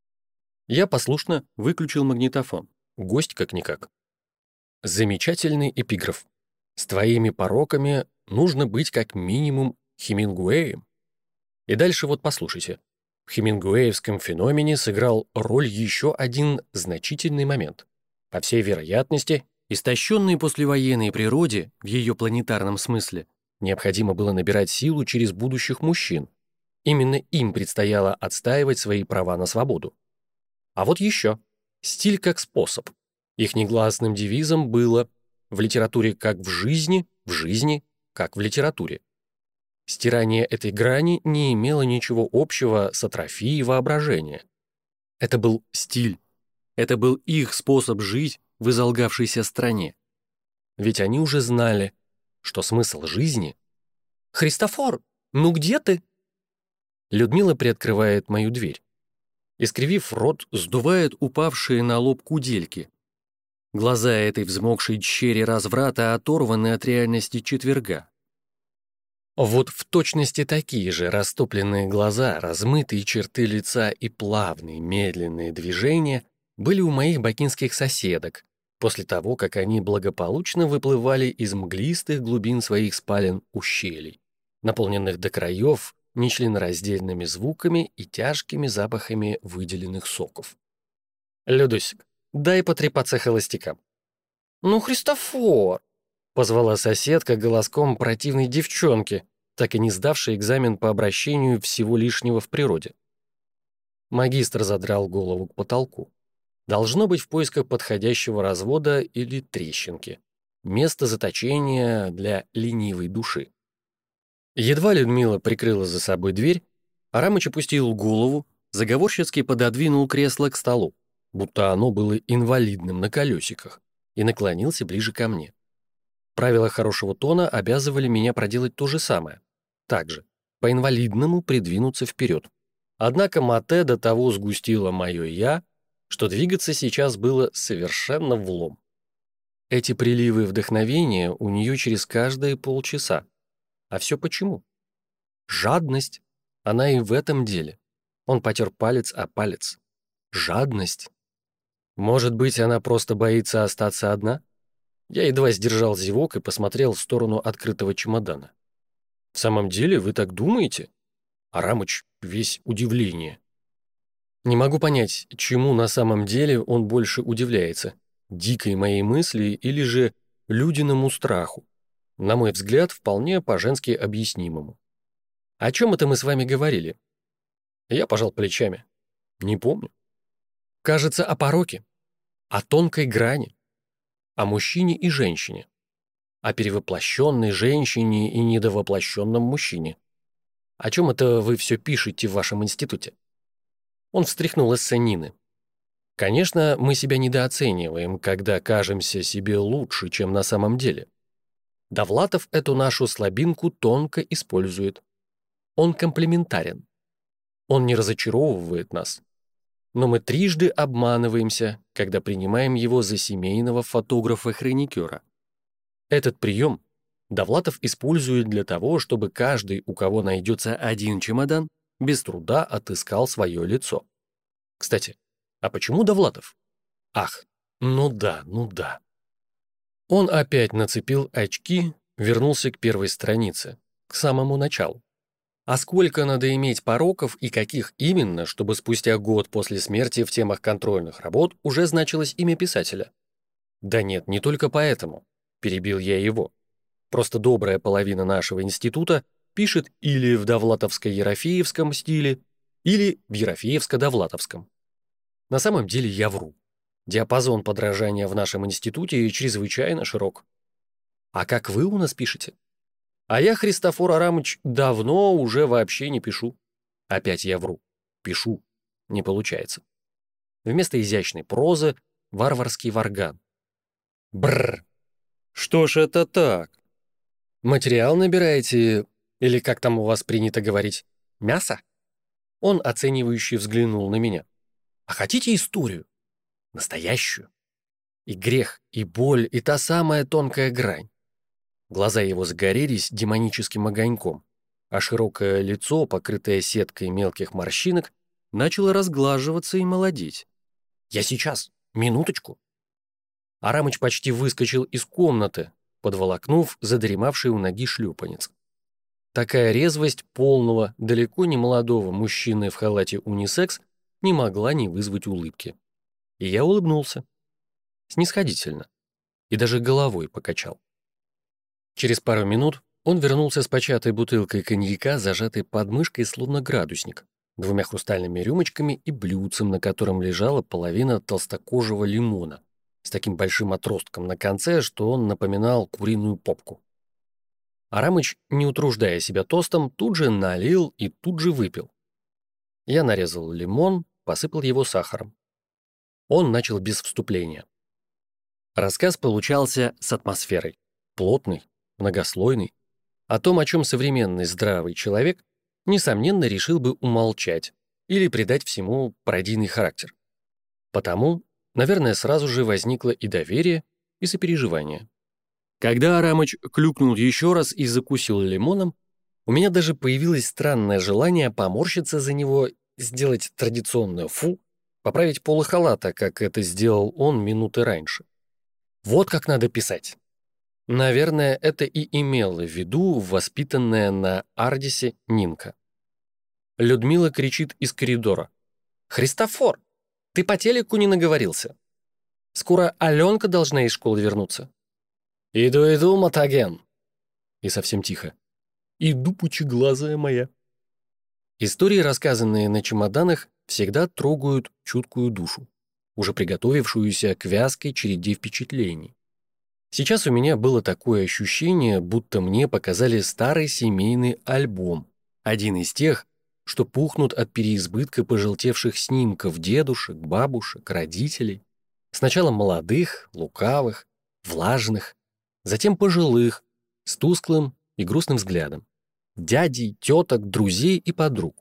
[SPEAKER 1] Я послушно выключил магнитофон. Гость как-никак. Замечательный эпиграф. С твоими пороками нужно быть как минимум Хемингуэем. И дальше вот послушайте. В хемингуэевском феномене сыграл роль еще один значительный момент. По всей вероятности, истощенной послевоенной природе, в ее планетарном смысле, необходимо было набирать силу через будущих мужчин. Именно им предстояло отстаивать свои права на свободу. А вот еще. Стиль как способ. Их негласным девизом было «в литературе как в жизни как в литературе». Стирание этой грани не имело ничего общего с атрофией воображения. Это был стиль. Это был их способ жить в изолгавшейся стране. Ведь они уже знали, что смысл жизни... «Христофор, ну где ты?» Людмила приоткрывает мою дверь. Искривив рот, сдувает упавшие на лоб кудельки. Глаза этой взмокшей черри разврата оторваны от реальности четверга. Вот в точности такие же растопленные глаза, размытые черты лица и плавные, медленные движения были у моих бакинских соседок, после того, как они благополучно выплывали из мглистых глубин своих спален ущелий, наполненных до краев нечленораздельными звуками и тяжкими запахами выделенных соков. «Людусик, дай потрепаться холостякам». «Ну, Христофор!» — позвала соседка голоском противной девчонки, так и не сдавшей экзамен по обращению всего лишнего в природе. Магистр задрал голову к потолку. Должно быть в поисках подходящего развода или трещинки. Место заточения для ленивой души. Едва Людмила прикрыла за собой дверь, Арамыч опустил голову, заговорщицки пододвинул кресло к столу. будто оно было инвалидным на колесиках, и наклонился ближе ко мне. Правила хорошего тона обязывали меня проделать то же самое. Также, по-инвалидному придвинуться вперед. Однако Мате до того сгустило мое «я», что двигаться сейчас было совершенно влом. Эти приливы вдохновения у нее через каждые полчаса. А все почему? Жадность. Она и в этом деле. Он потер палец о палец. Жадность. Может быть, она просто боится остаться одна? Я едва сдержал зевок и посмотрел в сторону открытого чемодана. «В самом деле, вы так думаете?» Арамыч весь удивление. Не могу понять, чему на самом деле он больше удивляется. Дикой моей мысли или же людиному страху. На мой взгляд, вполне по-женски объяснимому. О чем это мы с вами говорили? Я пожал плечами. Не помню. Кажется, о пороке. О тонкой грани. О мужчине и женщине. О перевоплощенной женщине и недовоплощенном мужчине. О чем это вы все пишете в вашем институте? Он встряхнул эссе Нины. Конечно, мы себя недооцениваем, когда кажемся себе лучше, чем на самом деле. Довлатов эту нашу слабинку тонко использует. Он комплементарен. Он не разочаровывает нас. Но мы трижды обманываемся, когда принимаем его за семейного фотографа-хроникера. Этот прием Довлатов использует для того, чтобы каждый, у кого найдется один чемодан, без труда отыскал свое лицо. Кстати, а почему Довлатов? Ах, ну да, ну да. Он опять нацепил очки, вернулся к первой странице, к самому началу. А сколько надо иметь пороков и каких именно, чтобы спустя год после смерти в темах контрольных работ уже значилось имя писателя? Да нет, не только поэтому, перебил я его. Просто добрая половина нашего института пишет или в довлатовско-ерофеевском стиле, или в ерофеевско-довлатовском. На самом деле я вру. Диапазон подражания в нашем институте чрезвычайно широк. А как вы у нас пишете? А я, Христофор Арамыч, давно уже вообще не пишу. Опять я вру. Пишу. Не получается. Вместо изящной прозы — варварский варган. Бррр. Что ж это так? Материал набираете, или как там у вас принято говорить, мясо? Он оценивающе взглянул на меня. А хотите историю? Настоящую? И грех, и боль, и та самая тонкая грань. Глаза его загорелись демоническим огоньком, а широкое лицо, покрытое сеткой мелких морщинок, начало разглаживаться и молодеть. «Я сейчас, минуточку». Арамыч почти выскочил из комнаты, подволокнув задремавший у ноги шлепанец. Такая резвость полного, далеко не молодого мужчины в халате унисекс не могла не вызвать улыбки. И я улыбнулся. Снисходительно. И даже головой покачал. Через пару минут он вернулся с початой бутылкой коньяка, зажатой под мышкой словно градусник, 2 хрустальными рюмочками и блюдцем, на котором лежала половина толстокожего лимона, с таким большим отростком на конце, что он напоминал куриную попку. Арамыч, не утруждая себя тостом, тут же налил и тут же выпил. Я нарезал лимон, посыпал его сахаром. Он начал без вступления. Рассказ получался с атмосферой. Плотный, многослойный. О том, о чем современный здравый человек, несомненно, решил бы умолчать или придать всему пародийный характер. Потому, наверное, сразу же возникло и доверие, и сопереживание. Когда Арамыч клюкнул еще раз и закусил лимоном, у меня даже появилось странное желание поморщиться за него, сделать традиционное «фу», поправить полы халата, как это сделал он минуты раньше. Вот как надо писать. Наверное, это и имело в виду воспитанная на Ардисе Нинка. Людмила кричит из коридора. «Христофор, ты по телеку не наговорился? Скоро Аленка должна из школы вернуться». «Иду, Мотаген». И совсем тихо. «Иду, пучеглазая моя». Истории, рассказанные на чемоданах, всегда трогают чуткую душу, уже приготовившуюся к вязкой череде впечатлений. Сейчас у меня было такое ощущение, будто мне показали старый семейный альбом, один из тех, что пухнут от переизбытка пожелтевших снимков дедушек, бабушек, родителей. Сначала молодых, лукавых, влажных, затем пожилых, с тусклым и грустным взглядом. Дядей, теток, друзей и подруг.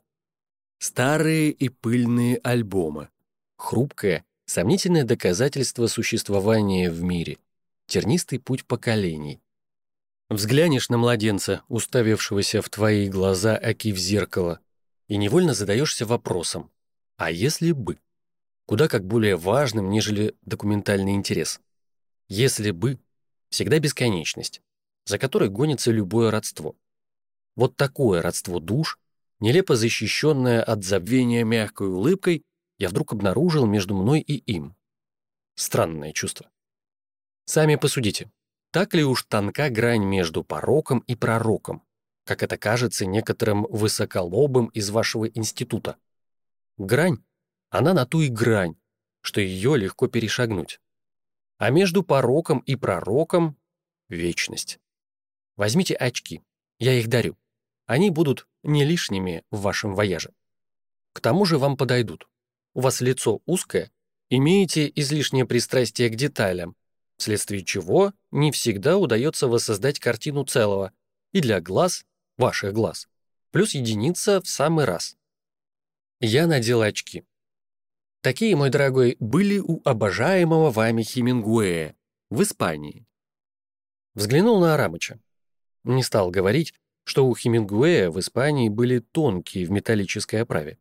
[SPEAKER 1] Старые и пыльные альбомы. Хрупкое, сомнительное доказательство существования в мире. Тернистый путь поколений. Взглянешь на младенца, уставившегося в твои глаза оки в зеркало, и невольно задаешься вопросом: а если бы? Куда как более важным, нежели документальный интерес. Если бы — всегда бесконечность, за которой гонится любое родство. Вот такое родство душ, нелепо защищенное от забвения мягкой улыбкой, я вдруг обнаружил между мной и им. Странное чувство. Сами посудите, так ли уж тонка грань между пороком и пророком, как это кажется некоторым высоколобым из вашего института? Грань, она на ту и грань, что ее легко перешагнуть. А между пороком и пророком — вечность. Возьмите очки, я их дарю. Они будут не лишними в вашем вояже. К тому же вам подойдут. У вас лицо узкое, имеете излишнее пристрастие к деталям, вследствие чего не всегда удается воссоздать картину целого, и для глаз, ваших глаз, плюс единица в самый раз. Я надел очки. Такие, мой дорогой, были у обожаемого вами Хемингуэя в Испании. Взглянул на Арамыча. Не стал говорить, что у Хемингуэя в Испании были тонкие в металлической оправе.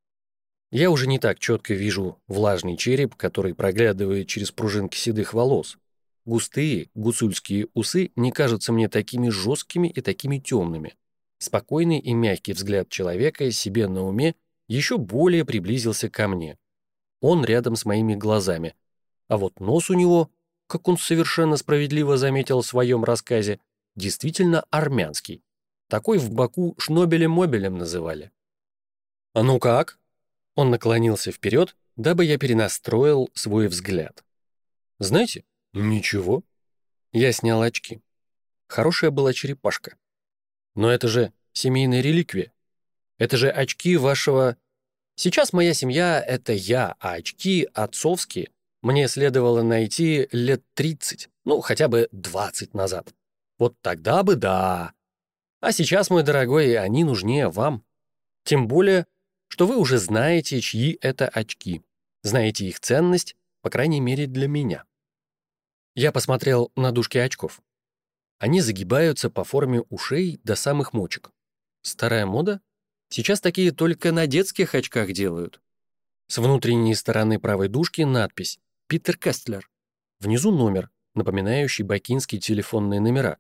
[SPEAKER 1] Я уже не так четко вижу влажный череп, который проглядывает через пружинки седых волос. Густые гуцульские усы не кажутся мне такими жесткими и такими темными. Спокойный и мягкий взгляд человека себе на уме еще более приблизился ко мне. Он рядом с моими глазами. А вот нос у него, как он совершенно справедливо заметил в своем рассказе, действительно армянский. Такой в Баку шнобелем-мобелем называли. «А ну как?» Он наклонился вперед, дабы я перенастроил свой взгляд. «Знаете, ничего». Я снял очки. Хорошая была черепашка. Но это же семейная реликвия. Это же очки вашего... Сейчас моя семья — это я, а очки отцовские мне следовало найти лет 30, ну, хотя бы 20 назад. Вот тогда бы да. А сейчас, мой дорогой, они нужнее вам. Тем более, что вы уже знаете, чьи это очки. Знаете их ценность, по крайней мере, для меня. Я посмотрел на дужки очков. Они загибаются по форме ушей до самых мочек. Старая мода? Сейчас такие только на детских очках делают. С внутренней стороны правой дужки надпись «Питер Кестлер». Внизу номер, напоминающий бакинские телефонные номера.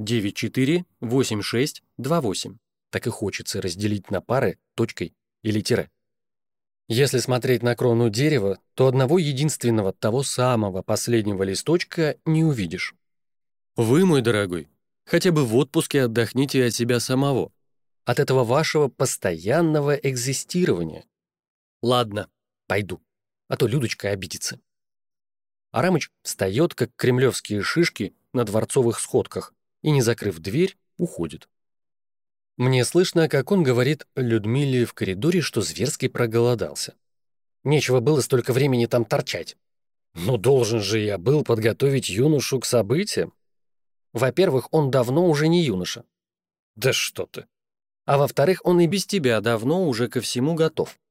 [SPEAKER 1] 948628. Так и хочется разделить на пары точкой или тире. Если смотреть на крону дерева, то одного единственного того самого последнего листочка не увидишь. Вы, мой дорогой, хотя бы в отпуске отдохните от себя самого, от этого вашего постоянного экзистирования. Ладно, пойду, а то Людочка обидится. Арамыч встает, как кремлевские шишки на дворцовых сходках, и, не закрыв дверь, уходит. Мне слышно, как он говорит Людмиле в коридоре, что зверски проголодался. Нечего было столько времени там торчать. Но должен же я был подготовить юношу к событиям. Во-первых, он давно уже не юноша. Да что ты. А во-вторых, он и без тебя давно уже ко всему готов.